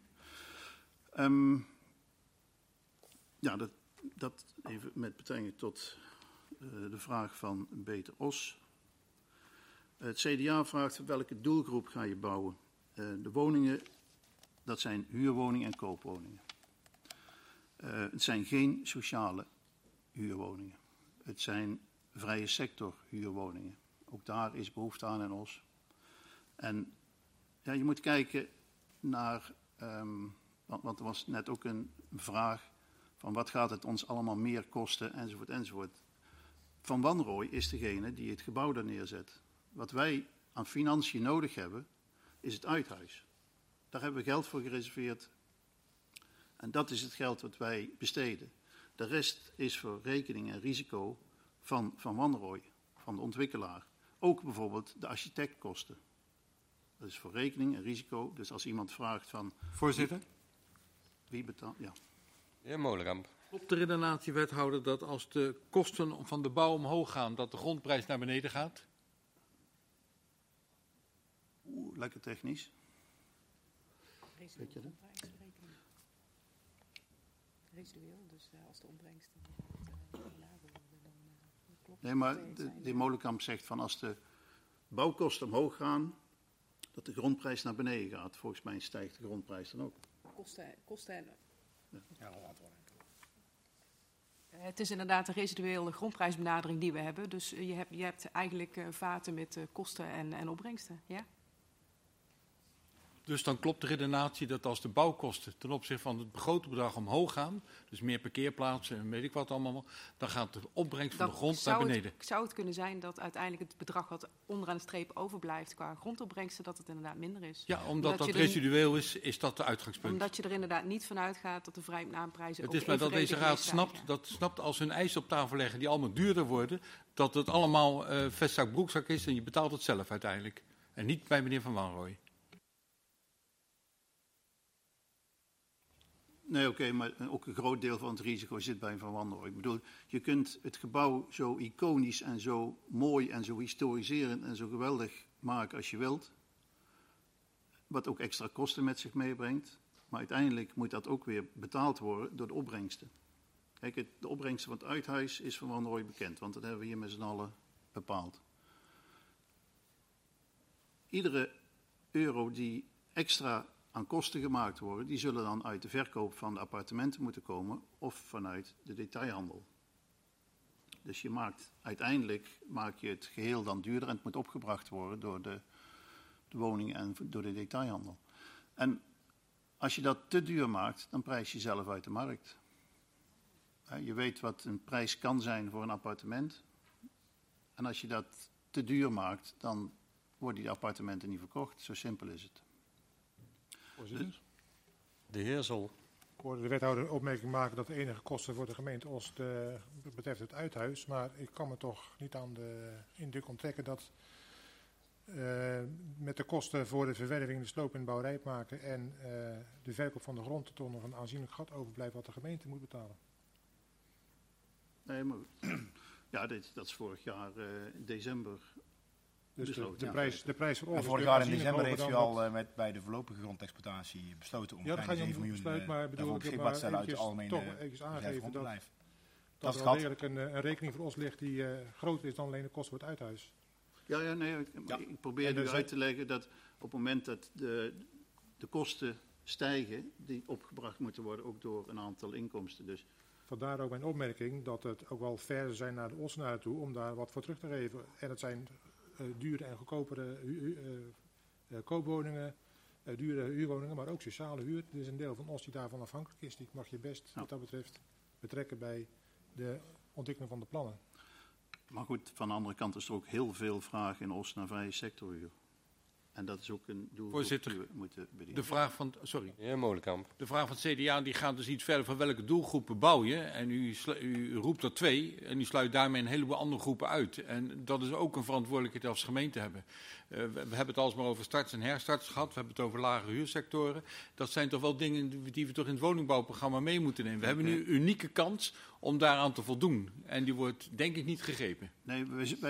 dat even met betrekking tot de vraag van Beter Os. Het CDA vraagt welke doelgroep ga je bouwen. De woningen, dat zijn huurwoningen en koopwoningen. Het zijn geen sociale huurwoningen. Het zijn vrije sector huurwoningen. Ook daar is behoefte aan in Os. En ja, je moet kijken naar, want er was net ook een vraag van wat gaat het ons allemaal meer kosten enzovoort enzovoort. Van Wanrooy is degene die het gebouw daar neerzet. Wat wij aan financiën nodig hebben, is het uithuis. Daar hebben we geld voor gereserveerd. En dat is het geld wat wij besteden. De rest is voor rekening en risico van Wanrooy, van de ontwikkelaar. Ook bijvoorbeeld de architectkosten. Dat is voor rekening en risico. Dus als iemand vraagt van... Voorzitter? Wie betaalt? Ja. De heer Molenkamp. Klopt de redenatie, wethouder, dat als de kosten van de bouw omhoog gaan, dat de grondprijs naar beneden gaat? Lekker technisch. Weet je dat? Residueel, dus als de opbrengsten lager worden, dan klopt het. Nee, maar de heer Molenkamp zegt van als de bouwkosten omhoog gaan, dat de grondprijs naar beneden gaat. Volgens mij stijgt de grondprijs dan ook. Kosten en... Ja, het is inderdaad een residuele grondprijsbenadering die we hebben. Dus je hebt eigenlijk vaten met kosten en opbrengsten. Ja? Dus dan klopt de redenatie dat als de bouwkosten ten opzichte van het begrote bedrag omhoog gaan, dus meer parkeerplaatsen en weet ik wat allemaal, dan gaat de opbrengst van de grond naar beneden. Zou het kunnen zijn dat uiteindelijk het bedrag wat onderaan de streep overblijft qua grondopbrengsten, dat het inderdaad minder is? Ja, omdat dat residueel is dat de uitgangspunt. Omdat je er inderdaad niet van uitgaat dat de vrijnaamprijzen ook Het is maar dat deze raad snapt als hun eisen op tafel leggen die allemaal duurder worden, dat het allemaal vestzak broekzak is en je betaalt het zelf uiteindelijk. En niet bij meneer Van Wanrooy. Nee, oké, maar ook een groot deel van het risico zit bij Van Wanrooy. Ik bedoel, je kunt het gebouw zo iconisch en zo mooi en zo historiserend en zo geweldig maken als je wilt. Wat ook extra kosten met zich meebrengt. Maar uiteindelijk moet dat ook weer betaald worden door de opbrengsten. Kijk, de opbrengsten van het uithuis is Van Wanrooy bekend, want dat hebben we hier met z'n allen bepaald. Iedere euro die extra aan kosten gemaakt worden, die zullen dan uit de verkoop van de appartementen moeten komen of vanuit de detailhandel. Dus uiteindelijk maak je het geheel dan duurder en het moet opgebracht worden door de woningen en door de detailhandel. En als je dat te duur maakt, dan prijs je zelf uit de markt. Je weet wat een prijs kan zijn voor een appartement. En als je dat te duur maakt, dan worden die appartementen niet verkocht. Zo simpel is het. Voorzitter. De heer Zol. Ik hoorde de wethouder een opmerking maken dat de enige kosten voor de gemeente Oost betreft het uithuis. Maar ik kan me toch niet aan de indruk onttrekken dat met de kosten voor de verwerving, de sloop en de bouwerij maken en de verkoop van de grond toch nog een aanzienlijk gat overblijft wat de gemeente moet betalen. Nee, maar ja, dat is vorig jaar december. Dus besloten. de prijs voor ons. Vorig jaar in december heeft u al bij de voorlopige grondexploitatie besloten om ja, kleine 7 miljoen daarvoor beschikbaar te stellen uit de algemene reservegrondbeleid. Dat er wel degelijk een rekening voor ons ligt die groter is dan alleen de kosten voor het uithuis. Ja, nee, ik probeer nu uit te leggen dat op het moment dat de kosten stijgen, die opgebracht moeten worden ook door een aantal inkomsten. Dus. Vandaar ook mijn opmerking dat het ook wel ver zijn naar de Ossenaren toe om daar wat voor terug te geven. En het zijn dure en goedkopere koopwoningen, dure huurwoningen, maar ook sociale huur. Er is een deel van Os die daarvan afhankelijk is. Die mag je best wat dat betreft betrekken bij de ontwikkeling van de plannen. Maar goed, van de andere kant is er ook heel veel vraag in Os naar vrije sectorhuur. En dat is ook een doel die we moeten bedienen. De vraag van, Heer Molenkamp. De vraag van het CDA die gaat dus iets verder van welke doelgroepen bouw je. En u roept er 2 en u sluit daarmee een heleboel andere groepen uit. En dat is ook een verantwoordelijkheid als gemeente hebben. We hebben het alsmaar over starts en herstarts gehad. We hebben het over lage huursectoren. Dat zijn toch wel dingen die we toch in het woningbouwprogramma mee moeten nemen. We hebben nu een unieke kans om daaraan te voldoen. En die wordt denk ik niet gegrepen. Nee,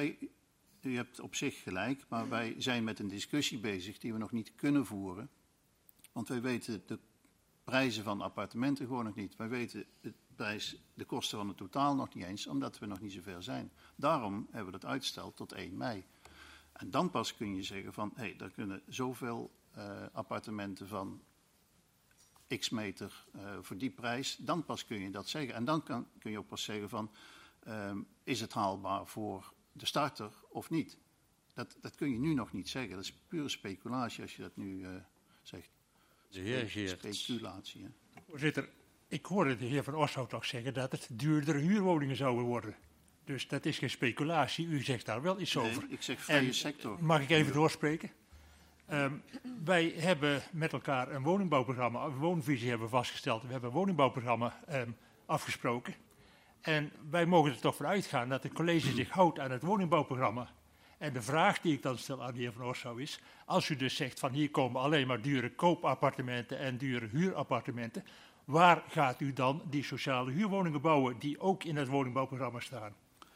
u hebt op zich gelijk, maar wij zijn met een discussie bezig die we nog niet kunnen voeren. Want wij weten de prijzen van appartementen gewoon nog niet. Wij weten de kosten van het totaal nog niet eens, omdat we nog niet zover zijn. Daarom hebben we dat uitgesteld tot 1 mei. En dan pas kun je zeggen van, hé, daar kunnen zoveel appartementen van x meter voor die prijs. Dan pas kun je dat zeggen. En dan kun je ook pas zeggen van, is het haalbaar voor de starter of niet? Dat kun je nu nog niet zeggen. Dat is pure speculatie als je dat nu zegt. De heer Geerts. Speculatie, hè? Voorzitter, ik hoorde de heer Van Oshout toch zeggen dat het duurdere huurwoningen zouden worden. Dus dat is geen speculatie. U zegt daar wel iets over. Nee, ik zeg vrije sector. Mag ik even doorspreken? Wij hebben met elkaar een woningbouwprogramma, een woonvisie hebben vastgesteld. We hebben een woningbouwprogramma afgesproken. En wij mogen er toch van uitgaan dat het college zich houdt aan het woningbouwprogramma. En de vraag die ik dan stel aan de heer Van Oshout is, als u dus zegt van hier komen alleen maar dure koopappartementen en dure huurappartementen, waar gaat u dan die sociale huurwoningen bouwen die ook in het woningbouwprogramma staan?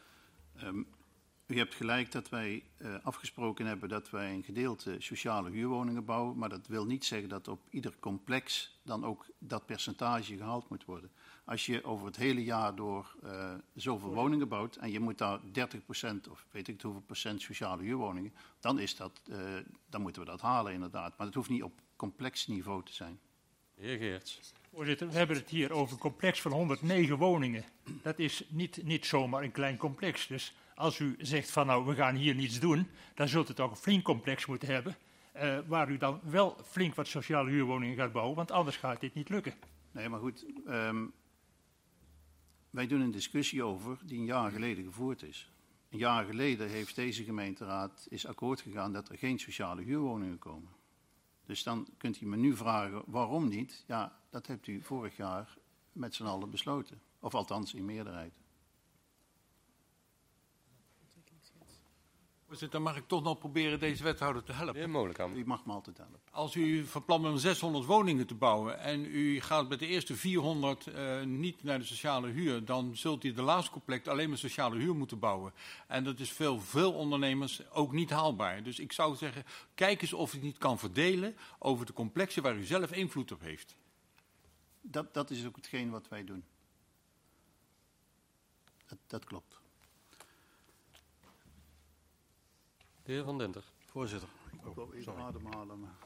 U hebt gelijk dat wij afgesproken hebben dat wij een gedeelte sociale huurwoningen bouwen, maar dat wil niet zeggen dat op ieder complex dan ook dat percentage gehaald moet worden. Als je over het hele jaar door zoveel woningen bouwt en je moet daar 30% of weet ik hoeveel procent sociale huurwoningen, dan moeten we dat halen inderdaad. Maar het hoeft niet op complex niveau te zijn. Heer Geerts. Voorzitter, we hebben het hier over een complex van 109 woningen. Dat is niet zomaar een klein complex. Dus als u zegt van nou, we gaan hier niets doen, dan zult u toch een flink complex moeten hebben, waar u dan wel flink wat sociale huurwoningen gaat bouwen, want anders gaat dit niet lukken. Nee, maar goed, wij doen een discussie over die een jaar geleden gevoerd is. Een jaar geleden heeft deze gemeenteraad akkoord gegaan dat er geen sociale huurwoningen komen. Dus dan kunt u me nu vragen, waarom niet? Ja, dat hebt u vorig jaar met z'n allen besloten. Of althans in meerderheid. Voorzitter, mag ik toch nog proberen deze wethouder te helpen? Heer Molenkamp. U mag me altijd helpen. Als u van plan bent om 600 woningen te bouwen en u gaat met de eerste 400 niet naar de sociale huur, dan zult u de laatste complex alleen maar sociale huur moeten bouwen. En dat is veel ondernemers ook niet haalbaar. Dus ik zou zeggen, kijk eens of u het niet kan verdelen over de complexen waar u zelf invloed op heeft. Dat is ook hetgeen wat wij doen. Dat klopt. De heer Van Dinter. Voorzitter, ik wil even ademhalen. Maar...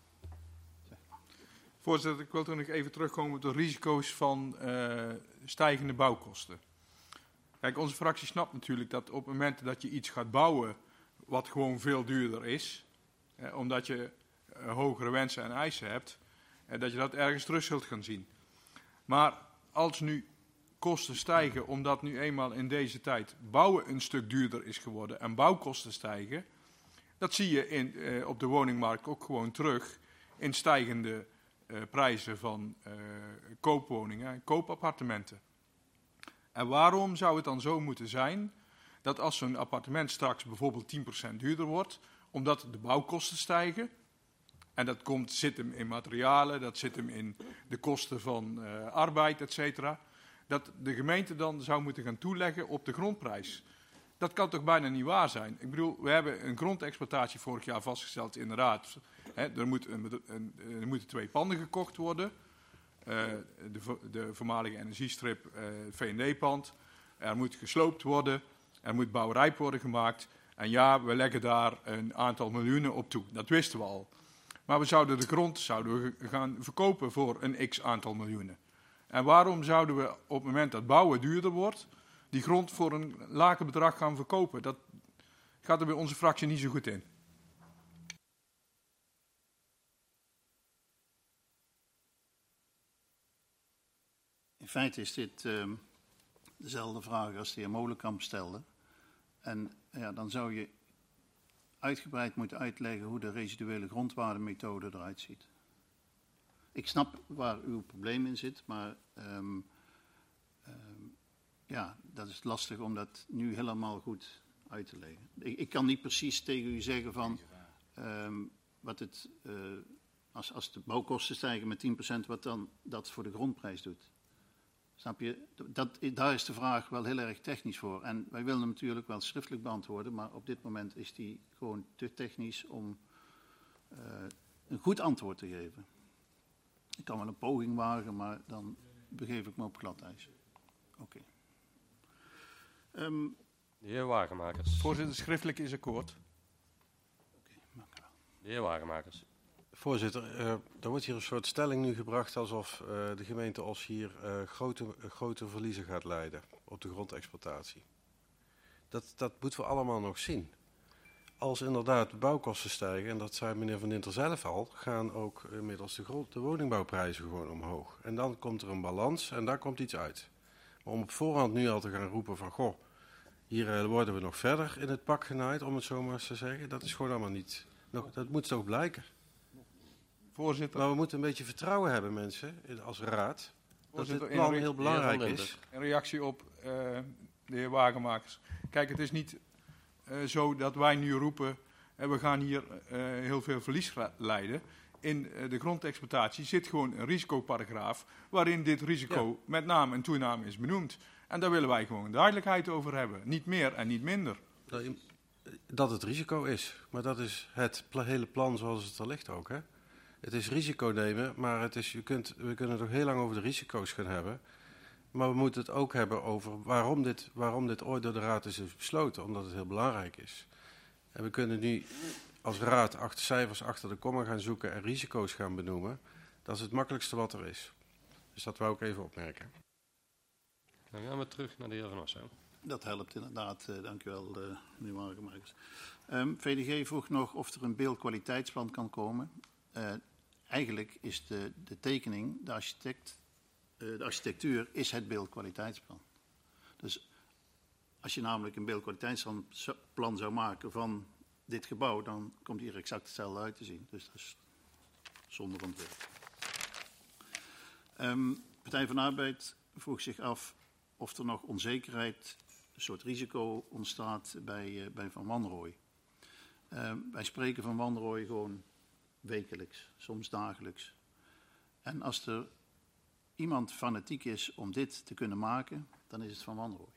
Voorzitter, ik wil toen nog even terugkomen op de risico's van stijgende bouwkosten. Kijk, onze fractie snapt natuurlijk dat op het moment dat je iets gaat bouwen wat gewoon veel duurder is, omdat je hogere wensen en eisen hebt, dat je dat ergens terug zult gaan zien. Maar als nu kosten stijgen omdat nu eenmaal in deze tijd bouwen een stuk duurder is geworden en bouwkosten stijgen, dat zie je op de woningmarkt ook gewoon terug in stijgende prijzen van koopwoningen en koopappartementen. En waarom zou het dan zo moeten zijn dat als zo'n appartement straks bijvoorbeeld 10% duurder wordt, omdat de bouwkosten stijgen, en dat zit hem in materialen, dat zit hem in de kosten van arbeid, et cetera, dat de gemeente dan zou moeten gaan toeleggen op de grondprijs. Dat kan toch bijna niet waar zijn? Ik bedoel, we hebben een grondexploitatie vorig jaar vastgesteld in de raad. Er moeten 2 panden gekocht worden. De voormalige energiestrip V&D-pand. Er moet gesloopt worden. Er moet bouwrijp worden gemaakt. En ja, we leggen daar een aantal miljoenen op toe. Dat wisten we al. Maar we zouden de grond gaan verkopen voor een x aantal miljoenen. En waarom zouden we op het moment dat bouwen duurder wordt, die grond voor een lager bedrag gaan verkopen? Dat gaat er bij onze fractie niet zo goed in. In feite is dit dezelfde vraag als de heer Molenkamp stelde. En ja, dan zou je uitgebreid moeten uitleggen hoe de residuele grondwaardemethode eruit ziet. Ik snap waar uw probleem in zit, maar ja, dat is lastig om dat nu helemaal goed uit te leggen. Ik kan niet precies tegen u zeggen van wat het, als de bouwkosten stijgen met 10%, wat dan dat voor de grondprijs doet. Snap je? Daar is de vraag wel heel erg technisch voor. En wij willen hem natuurlijk wel schriftelijk beantwoorden, maar op dit moment is die gewoon te technisch om een goed antwoord te geven. Ik kan wel een poging wagen, maar dan begeef ik me op glad ijs. Oké. De heer Wagenmakers. Voorzitter, schriftelijk is akkoord. De heer Wagenmakers. Voorzitter, er wordt hier een soort stelling nu gebracht alsof de gemeente Os hier grote verliezen gaat leiden op de grondexploitatie. Dat moeten we allemaal nog zien. Als inderdaad de bouwkosten stijgen, en dat zei meneer Van Dinter zelf al, gaan ook inmiddels de woningbouwprijzen gewoon omhoog. En dan komt er een balans en daar komt iets uit. Maar om op voorhand nu al te gaan roepen van, goh, hier worden we nog verder in het pak genaaid, om het zo maar eens te zeggen, dat is gewoon allemaal niet, dat moet toch blijken. Voorzitter. Maar we moeten een beetje vertrouwen hebben, mensen, als raad, dat dit Voorzitter, plan heel belangrijk is. Een reactie op de heer Wagenmakers. Kijk, het is niet zo dat wij nu roepen, we gaan hier heel veel verlies leiden. In de grondexploitatie zit gewoon een risicoparagraaf waarin dit risico met naam en toename is benoemd. En daar willen wij gewoon duidelijkheid over hebben. Niet meer en niet minder. Dat het risico is, maar dat is het hele plan zoals het er ligt ook, hè? Het is risico nemen, maar we kunnen toch heel lang over de risico's gaan hebben. Maar we moeten het ook hebben over waarom dit ooit door de raad is besloten. Omdat het heel belangrijk is. En we kunnen nu als raad cijfers achter de komma gaan zoeken en risico's gaan benoemen. Dat is het makkelijkste wat er is. Dus dat wou ik even opmerken. Dan gaan we terug naar de heer Van Osso. Dat helpt inderdaad. Dank u wel, meneer Wagenmakers. VDG vroeg nog of er een beeldkwaliteitsplan kan komen. Eigenlijk is de tekening, de architectuur is het beeldkwaliteitsplan. Dus als je namelijk een beeldkwaliteitsplan zou maken van dit gebouw, dan komt hier exact hetzelfde uit te zien. Dus dat is zonder ontwerp. Partij van de Arbeid vroeg zich af of er nog onzekerheid, een soort risico ontstaat bij Van Wanrooij. Wij spreken Van Wanrooij gewoon wekelijks, soms dagelijks. En als er iemand fanatiek is om dit te kunnen maken, dan is het Van Wanrooij.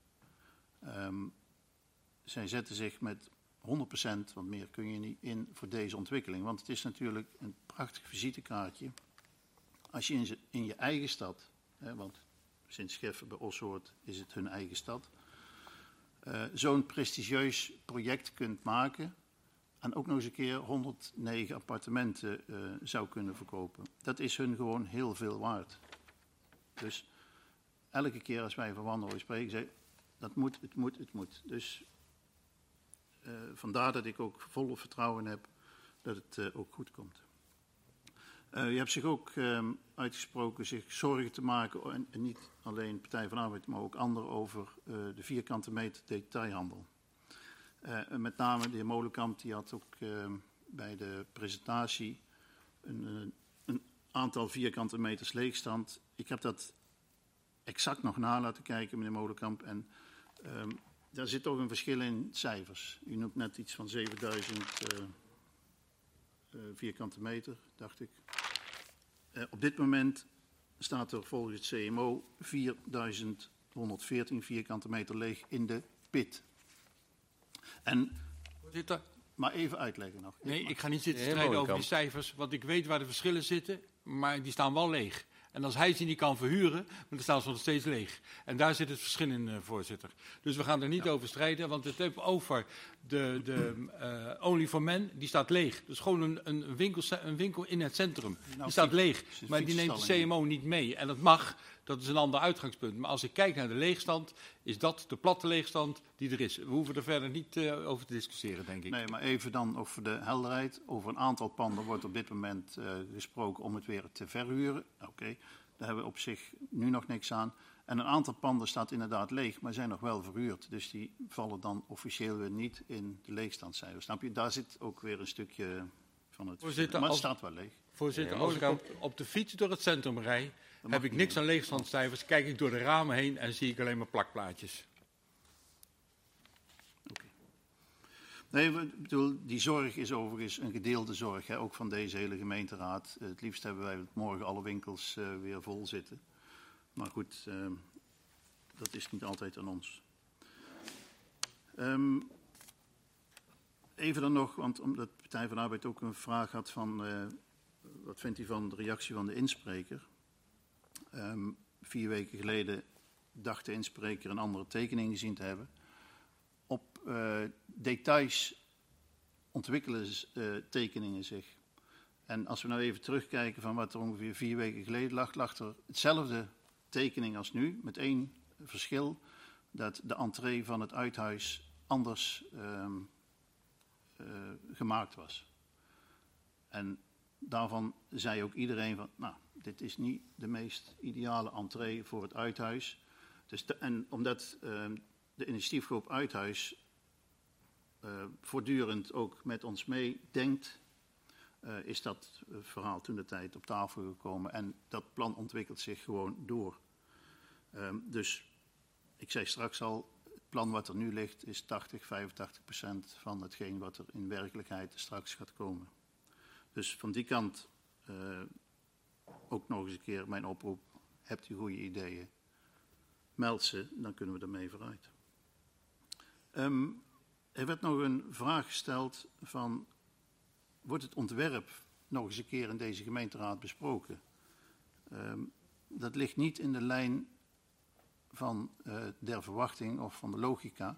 Zij zetten zich met 100%, want meer kun je niet, in voor deze ontwikkeling. Want het is natuurlijk een prachtig visitekaartje. Als je in je eigen stad, want sinds Geffen bij Ossoort is het hun eigen stad, zo'n prestigieus project kunt maken en ook nog eens een keer 109 appartementen zou kunnen verkopen. Dat is hun gewoon heel veel waard. Dus elke keer als wij van Wanrooij spreken, zeggen dat moet, het moet. Dus vandaar dat ik ook volle vertrouwen heb dat het ook goed komt. Je hebt zich ook uitgesproken zich zorgen te maken, en niet alleen Partij van de Arbeid, maar ook anderen over de vierkante meter detailhandel. Met name de heer Molenkamp, die had ook bij de presentatie een aantal vierkante meters leegstand. Ik heb dat exact nog na laten kijken, meneer Molenkamp, en daar zit toch een verschil in cijfers. U noemt net iets van 7000 vierkante meter, dacht ik. Op dit moment staat er volgens het CMO 4114 vierkante meter leeg in de pit. En, Voorzitter, maar even uitleggen nog. nee, ik ga niet zitten strijden over die cijfers, want ik weet waar de verschillen zitten, maar die staan wel leeg. En als hij ze niet kan verhuren, dan staan ze nog steeds leeg. En daar zit het verschil in, voorzitter. Dus we gaan er niet over strijden, want het heeft over de Only for Men, die staat leeg. Dus gewoon een winkel in het centrum. Die staat leeg, maar die neemt de CMO niet mee. En dat mag, dat is een ander uitgangspunt. Maar als ik kijk naar de leegstand, is dat de platte leegstand die er is. We hoeven er verder niet over te discussiëren, denk ik. Nee, maar even dan over de helderheid. Over een aantal panden wordt op dit moment gesproken om het weer te verhuren. Oké, daar hebben we op zich nu nog niks aan. En een aantal panden staat inderdaad leeg, maar zijn nog wel verhuurd. Dus die vallen dan officieel weer niet in de leegstandscijfers. Snap je? Daar zit ook weer een stukje van het... Voorzitter, maar het staat wel leeg. Voorzitter, als ik op de fiets door het centrum rijd, heb ik niks aan leegstandscijfers. Kijk ik door de ramen heen en zie ik alleen maar plakplaatjes. Okay. Nee, ik bedoel, die zorg is overigens een gedeelde zorg, hè, ook van deze hele gemeenteraad. Het liefst hebben wij morgen alle winkels weer vol zitten. Maar goed, dat is niet altijd aan ons. Even dan nog, want omdat de Partij van de Arbeid ook een vraag had van... wat vindt u van de reactie van de inspreker? 4 weken geleden dacht de inspreker een andere tekening gezien te hebben. Op details ontwikkelen tekeningen zich. En als we nou even terugkijken van wat er ongeveer 4 weken geleden lag er hetzelfde tekening als nu, met 1 verschil, dat de entree van het uithuis anders gemaakt was. En daarvan zei ook iedereen van, nou, dit is niet de meest ideale entree voor het uithuis. Dus en omdat de initiatiefgroep Uithuis voortdurend ook met ons meedenkt, is dat verhaal toen de tijd op tafel gekomen. En dat plan ontwikkelt zich gewoon door. Dus ik zei straks al, het plan wat er nu ligt is 85% van hetgeen wat er in werkelijkheid straks gaat komen. Dus van die kant ook nog eens een keer mijn oproep. Hebt u goede ideeën? Meld ze, dan kunnen we ermee vooruit. Er werd nog een vraag gesteld van, wordt het ontwerp nog eens een keer in deze gemeenteraad besproken? Dat ligt niet in de lijn van der verwachting of van de logica.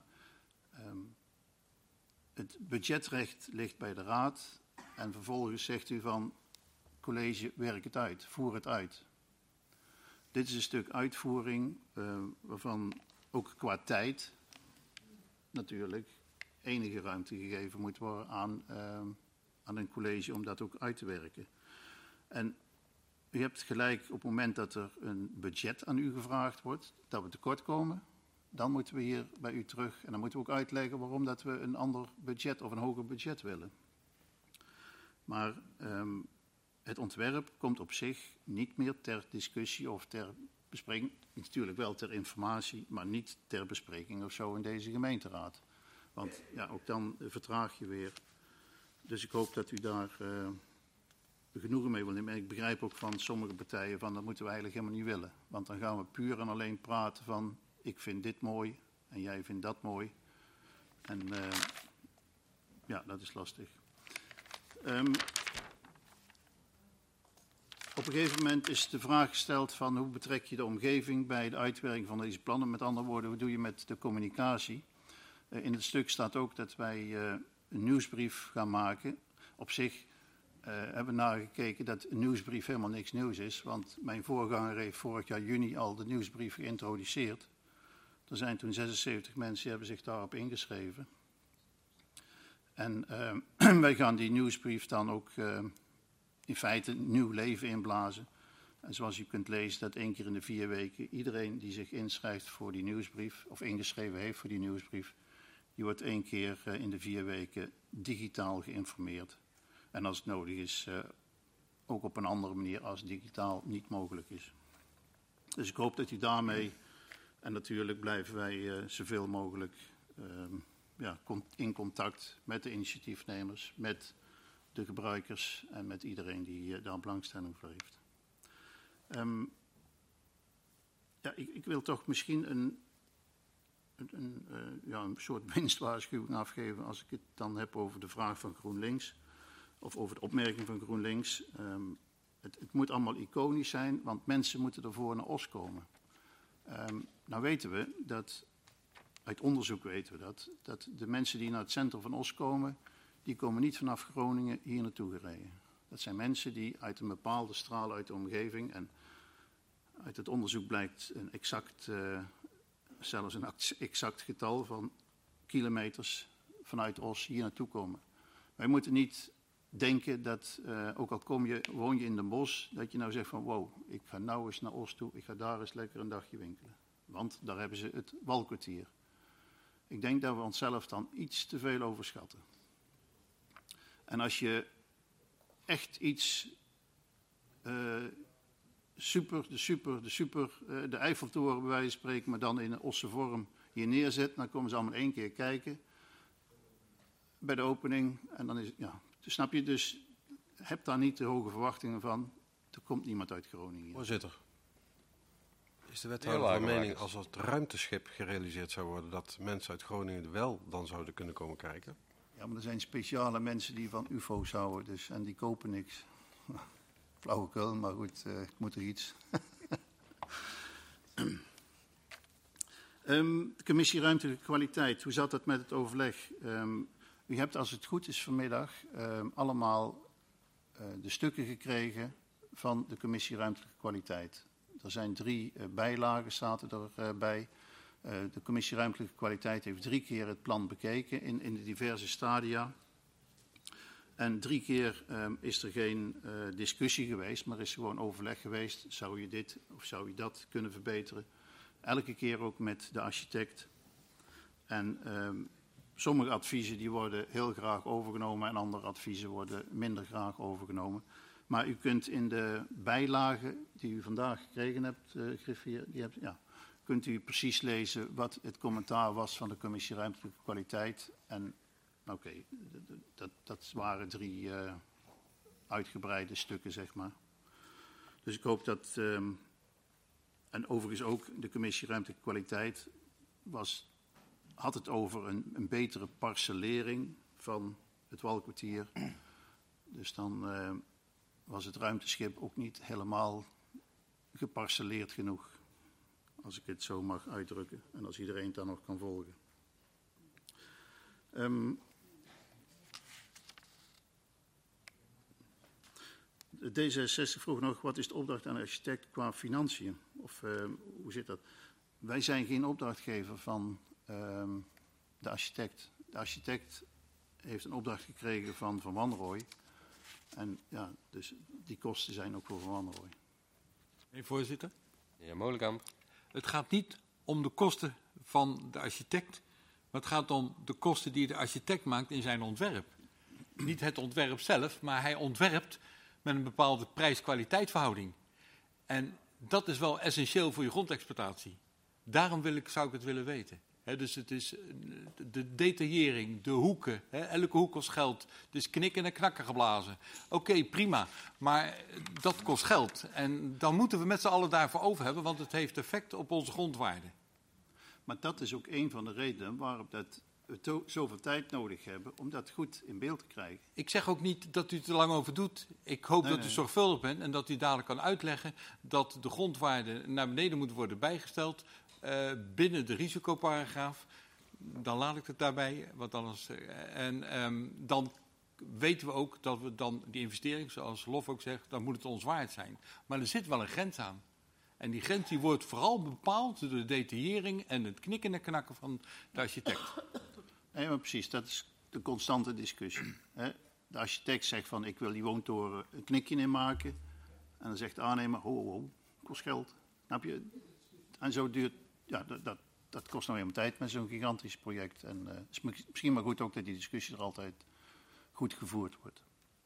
Het budgetrecht ligt bij de raad en vervolgens zegt u van, college, werk het uit, voer het uit. Dit is een stuk uitvoering waarvan ook qua tijd natuurlijk enige ruimte gegeven moet worden aan een college om dat ook uit te werken. En u hebt gelijk, op het moment dat er een budget aan u gevraagd wordt, dat we tekort komen, dan moeten we hier bij u terug en dan moeten we ook uitleggen waarom dat we een ander budget of een hoger budget willen. Maar het ontwerp komt op zich niet meer ter discussie of ter bespreking, natuurlijk wel ter informatie, maar niet ter bespreking of zo in deze gemeenteraad. Want ja, ook dan vertraag je weer. Dus ik hoop dat u daar genoegen mee wil nemen. En ik begrijp ook van sommige partijen van dat moeten we eigenlijk helemaal niet willen. Want dan gaan we puur en alleen praten van ik vind dit mooi en jij vindt dat mooi. En ja, dat is lastig. Op een gegeven moment is de vraag gesteld van hoe betrek je de omgeving bij de uitwerking van deze plannen. Met andere woorden, wat doe je met de communicatie? In het stuk staat ook dat wij een nieuwsbrief gaan maken. Op zich hebben we nagekeken dat een nieuwsbrief helemaal niks nieuws is. Want mijn voorganger heeft vorig jaar juni al de nieuwsbrief geïntroduceerd. Er zijn toen 76 mensen die hebben zich daarop ingeschreven. En wij gaan die nieuwsbrief dan ook in feite nieuw leven inblazen. En zoals u kunt lezen, dat 1 keer in de 4 weken iedereen die zich inschrijft voor die nieuwsbrief, of ingeschreven heeft voor die nieuwsbrief, die wordt 1 keer in de 4 weken digitaal geïnformeerd. En als het nodig is, ook op een andere manier als digitaal niet mogelijk is. Dus ik hoop dat u daarmee, en natuurlijk blijven wij zoveel mogelijk in contact met de initiatiefnemers, met de gebruikers en met iedereen die daar belangstelling voor heeft. Ik wil toch misschien een soort winstwaarschuwing afgeven als ik het dan heb over de vraag van GroenLinks of over de opmerking van GroenLinks. Het moet allemaal iconisch zijn, want mensen moeten ervoor naar Os komen. Nou weten we dat, uit onderzoek weten we dat de mensen die naar het centrum van Os komen, die komen niet vanaf Groningen hier naartoe gereden. Dat zijn mensen die uit een bepaalde straal uit de omgeving, en uit het onderzoek blijkt zelfs een exact getal van kilometers vanuit Os hier naartoe komen. Wij moeten niet denken dat, ook al woon je in Den Bosch, dat je nou zegt van wow, ik ga nou eens naar Os toe, ik ga daar eens lekker een dagje winkelen. Want daar hebben ze het walkwartier. Ik denk dat we onszelf dan iets te veel overschatten. En als je echt iets de Eiffeltoren bij wijze van spreken, maar dan in een Osse vorm hier neerzet, dan komen ze allemaal 1 keer kijken bij de opening. En dan is snap je, dus heb daar niet te hoge verwachtingen van. Er komt niemand uit Groningen. Voorzitter, is de wethouder van mening als het ruimteschip gerealiseerd zou worden, dat mensen uit Groningen wel dan zouden kunnen komen kijken? Ja, maar er zijn speciale mensen die van ufo's houden, dus, en die kopen niks. Flauwekul, maar goed, ik moet er iets. De commissie Ruimtelijke Kwaliteit, hoe zat dat met het overleg? U hebt, als het goed is vanmiddag, allemaal de stukken gekregen van de Commissie Ruimtelijke Kwaliteit. Er zijn 3 bijlagen, zaten erbij. De Commissie Ruimtelijke Kwaliteit heeft 3 keer het plan bekeken in de diverse stadia. En 3 keer is er geen discussie geweest, maar is er gewoon overleg geweest. Zou je dit of zou je dat kunnen verbeteren? Elke keer ook met de architect. En sommige adviezen die worden heel graag overgenomen en andere adviezen worden minder graag overgenomen. Maar u kunt in de bijlagen die u vandaag gekregen hebt, Griffier, kunt u precies lezen wat het commentaar was van de Commissie Ruimtelijke Kwaliteit. En oké, dat waren 3 uitgebreide stukken, zeg maar. Dus ik hoop dat, en overigens ook de Commissie Ruimtelijke Kwaliteit had het over een betere parcellering van het Walkwartier. Dus dan was het ruimteschip ook niet helemaal geparcelleerd genoeg. Als ik het zo mag uitdrukken en als iedereen het dan nog kan volgen. De D66 vroeg nog, wat is de opdracht aan de architect qua financiën? Of hoe zit dat? Wij zijn geen opdrachtgever van de architect. De architect heeft een opdracht gekregen van Van Wanrooij. En ja, dus die kosten zijn ook voor Van Wanrooij. Meneer voorzitter. De heer Molenkamp. Het gaat niet om de kosten van de architect, maar het gaat om de kosten die de architect maakt in zijn ontwerp. Niet het ontwerp zelf, maar hij ontwerpt met een bepaalde prijs-kwaliteitverhouding. En dat is wel essentieel voor je grondexploitatie. Daarom zou ik het willen weten. Dus het is de detaillering, de hoeken. Elke hoek kost geld. Het is knikken en knakken geblazen. Oké, prima. Maar dat kost geld. En dan moeten we met z'n allen daarvoor over hebben, want het heeft effect op onze grondwaarde. Maar dat is ook een van de redenen waarom we zoveel tijd nodig hebben om dat goed in beeld te krijgen. Ik zeg ook niet dat u er te lang over doet. Ik hoop dat u zorgvuldig bent en dat u dadelijk kan uitleggen dat de grondwaarde naar beneden moet worden bijgesteld binnen de risicoparagraaf. Dan laat ik het daarbij, want anders. Dan weten we ook dat we dan die investering, zoals Lof ook zegt, dan moet het ons waard zijn. Maar er zit wel een grens aan. En die grens die wordt vooral bepaald door de detaillering en het knikken en knakken van de architect. Nee, maar precies, dat is de constante discussie. Hè? De architect zegt van, ik wil die woontoren een knikje in maken. En dan zegt de aannemer, ho, kost geld. Snap je? En zo duurt, ja, dat kost nou helemaal tijd met zo'n gigantisch project. En het is misschien maar goed ook dat die discussie er altijd goed gevoerd wordt.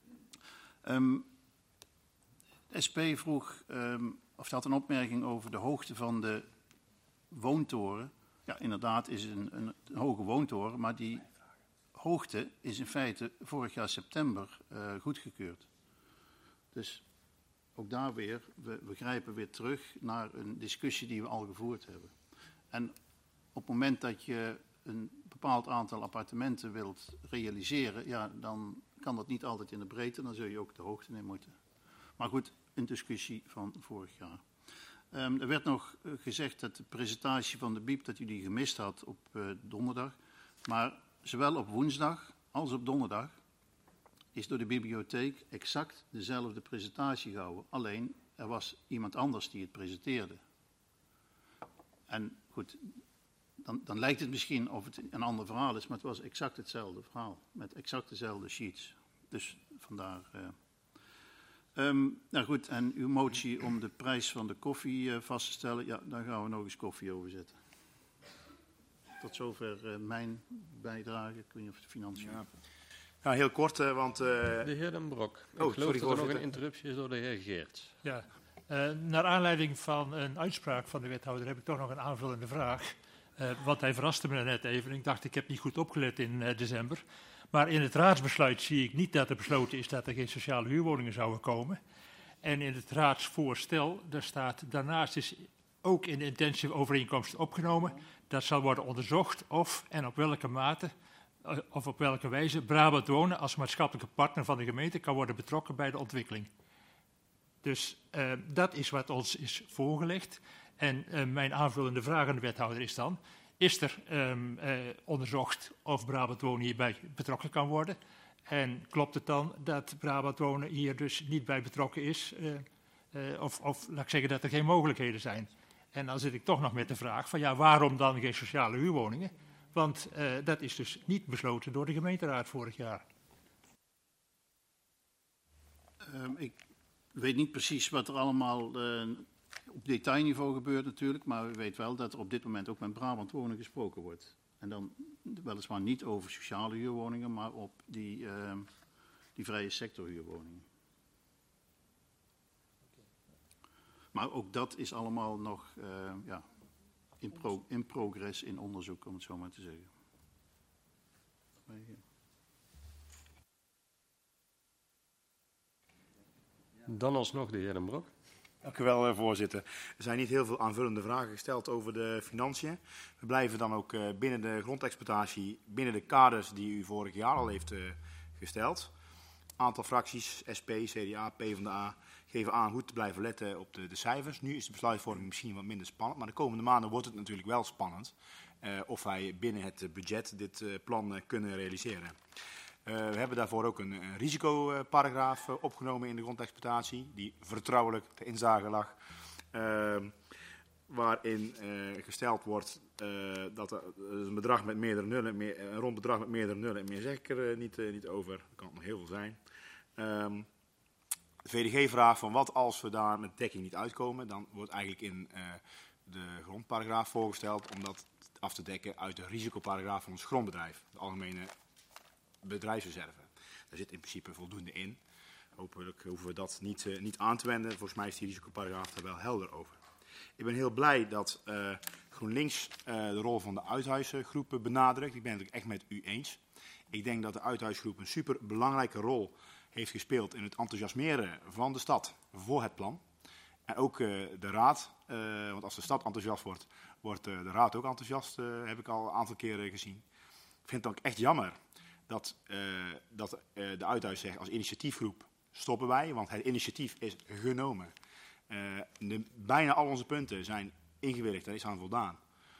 SP vroeg, of had een opmerking over de hoogte van de woontoren. Ja, inderdaad is een hoge woontoren, maar die hoogte is in feite vorig jaar september goedgekeurd. Dus ook daar weer, we grijpen weer terug naar een discussie die we al gevoerd hebben. En op het moment dat je een bepaald aantal appartementen wilt realiseren, ja, dan kan dat niet altijd in de breedte, dan zul je ook de hoogte in moeten. Maar goed, een discussie van vorig jaar. Er werd nog gezegd dat de presentatie van de BIEB dat u die gemist had op donderdag. Maar zowel op woensdag als op donderdag is door de bibliotheek exact dezelfde presentatie gehouden. Alleen er was iemand anders die het presenteerde. En goed, dan lijkt het misschien of het een ander verhaal is, maar het was exact hetzelfde verhaal. Met exact dezelfde sheets. Dus vandaar. Nou goed, en uw motie om de prijs van de koffie vast te stellen, ja, daar gaan we nog eens koffie over zetten. Tot zover mijn bijdrage. Ik weet niet of het financiën. Ja, heel kort, want... De heer Den Brok. Ik geloof dat er nog een interruptie is door de heer Geerts. Ja, naar aanleiding van een uitspraak van de wethouder heb ik toch nog een aanvullende vraag. Want hij verraste me net even. Ik dacht, ik heb niet goed opgelet in december. Maar in het raadsbesluit zie ik niet dat er besloten is dat er geen sociale huurwoningen zouden komen. En in het raadsvoorstel, daar staat, daarnaast is ook in de intentieovereenkomst opgenomen, dat zal worden onderzocht of en op welke mate of op welke wijze Brabant Wonen als maatschappelijke partner van de gemeente kan worden betrokken bij de ontwikkeling. Dus dat is wat ons is voorgelegd. En mijn aanvullende vraag aan de wethouder is dan, is er onderzocht of Brabant Wonen hierbij betrokken kan worden. En klopt het dan dat Brabant Wonen hier dus niet bij betrokken is? Of laat ik zeggen dat er geen mogelijkheden zijn. En dan zit ik toch nog met de vraag van ja, waarom dan geen sociale huurwoningen? Want dat is dus niet besloten door de gemeenteraad vorig jaar. Ik weet niet precies wat er allemaal op detailniveau gebeurt natuurlijk, maar we weten wel dat er op dit moment ook met Brabant Wonen gesproken wordt. En dan weliswaar niet over sociale huurwoningen, maar op die vrije sector huurwoningen. Maar ook dat is allemaal nog in progress, in onderzoek, om het zo maar te zeggen. Dan alsnog de heer Den Brok. Dank u wel, voorzitter. Er zijn niet heel veel aanvullende vragen gesteld over de financiën. We blijven dan ook binnen de grondexploitatie, binnen de kaders die u vorig jaar al heeft gesteld. Aantal fracties, SP, CDA, PvdA, geven aan goed te blijven letten op de cijfers. Nu is de besluitvorming misschien wat minder spannend, maar de komende maanden wordt het natuurlijk wel spannend of wij binnen het budget dit plan kunnen realiseren. We hebben daarvoor ook een risicoparagraaf opgenomen in de grondexploitatie, die vertrouwelijk ter inzage lag, waarin gesteld wordt dat er een bedrag met meerdere nullen, een rond bedrag met meerdere nullen, en meer zeg ik er niet over, er kan nog heel veel zijn. De VDG vraagt van wat als we daar met dekking niet uitkomen, dan wordt eigenlijk in de grondparagraaf voorgesteld om dat af te dekken uit de risicoparagraaf van ons grondbedrijf, de algemene bedrijfsreserve. Daar zit in principe voldoende in. Hopelijk hoeven we dat niet aan te wenden. Volgens mij is die risicoparagraaf er wel helder over. Ik ben heel blij dat GroenLinks de rol van de uithuisgroep benadrukt. Ik ben het ook echt met u eens. Ik denk dat de uithuisgroep een superbelangrijke rol heeft gespeeld in het enthousiasmeren van de stad voor het plan. En ook de raad, want als de stad enthousiast wordt, wordt de raad ook enthousiast, heb ik al een aantal keren gezien. Ik vind het ook echt jammer dat de uithuis zegt als initiatiefgroep stoppen wij, want het initiatief is genomen. Bijna al onze punten zijn ingewilligd, daar is aan voldaan.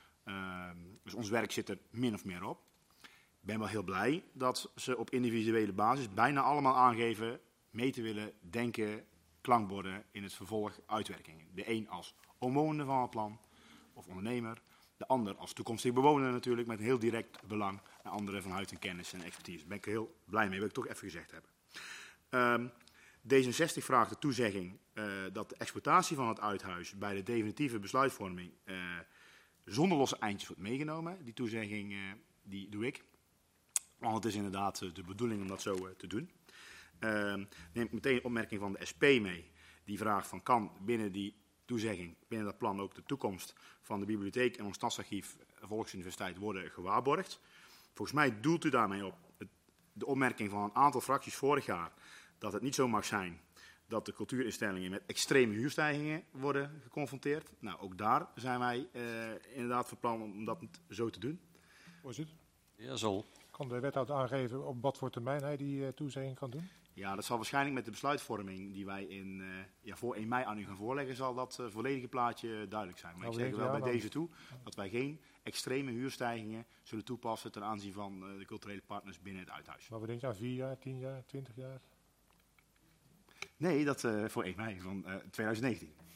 Dus ons werk zit er min of meer op. Ik ben wel heel blij dat ze op individuele basis bijna allemaal aangeven mee te willen denken, klankborden in het vervolg uitwerking. De een als omwonende van het plan of ondernemer, de ander als toekomstig bewoner natuurlijk met een heel direct belang, de andere vanuit hun kennis en expertise. Daar ben ik heel blij mee, wil ik toch even gezegd hebben. D66 vraagt de toezegging dat de exploitatie van het uithuis bij de definitieve besluitvorming zonder losse eindjes wordt meegenomen. Die toezegging die doe ik, want het is inderdaad de bedoeling om dat zo te doen. Neem ik meteen een opmerking van de SP mee. Die vraagt van kan binnen die toezegging, binnen dat plan ook de toekomst van de bibliotheek en ons stadsarchief Volksuniversiteit worden gewaarborgd. Volgens mij doelt u daarmee op de opmerking van een aantal fracties vorig jaar dat het niet zo mag zijn dat de cultuurinstellingen met extreme huurstijgingen worden geconfronteerd. Nou, ook daar zijn wij inderdaad van plan om dat zo te doen. Voorzitter? Ja, Zol. Kan de wethouder aangeven op wat voor termijn hij die toezegging kan doen? Ja, dat zal waarschijnlijk met de besluitvorming die wij voor 1 mei aan u gaan voorleggen, zal dat volledige plaatje duidelijk zijn. Maar ik zeg wel bij deze toe dat wij geen extreme huurstijgingen zullen toepassen ten aanzien van de culturele partners binnen het uithuis. Maar we denken aan 4 jaar, 10 jaar, 20 jaar? Nee, dat voor 1 mei van 2019.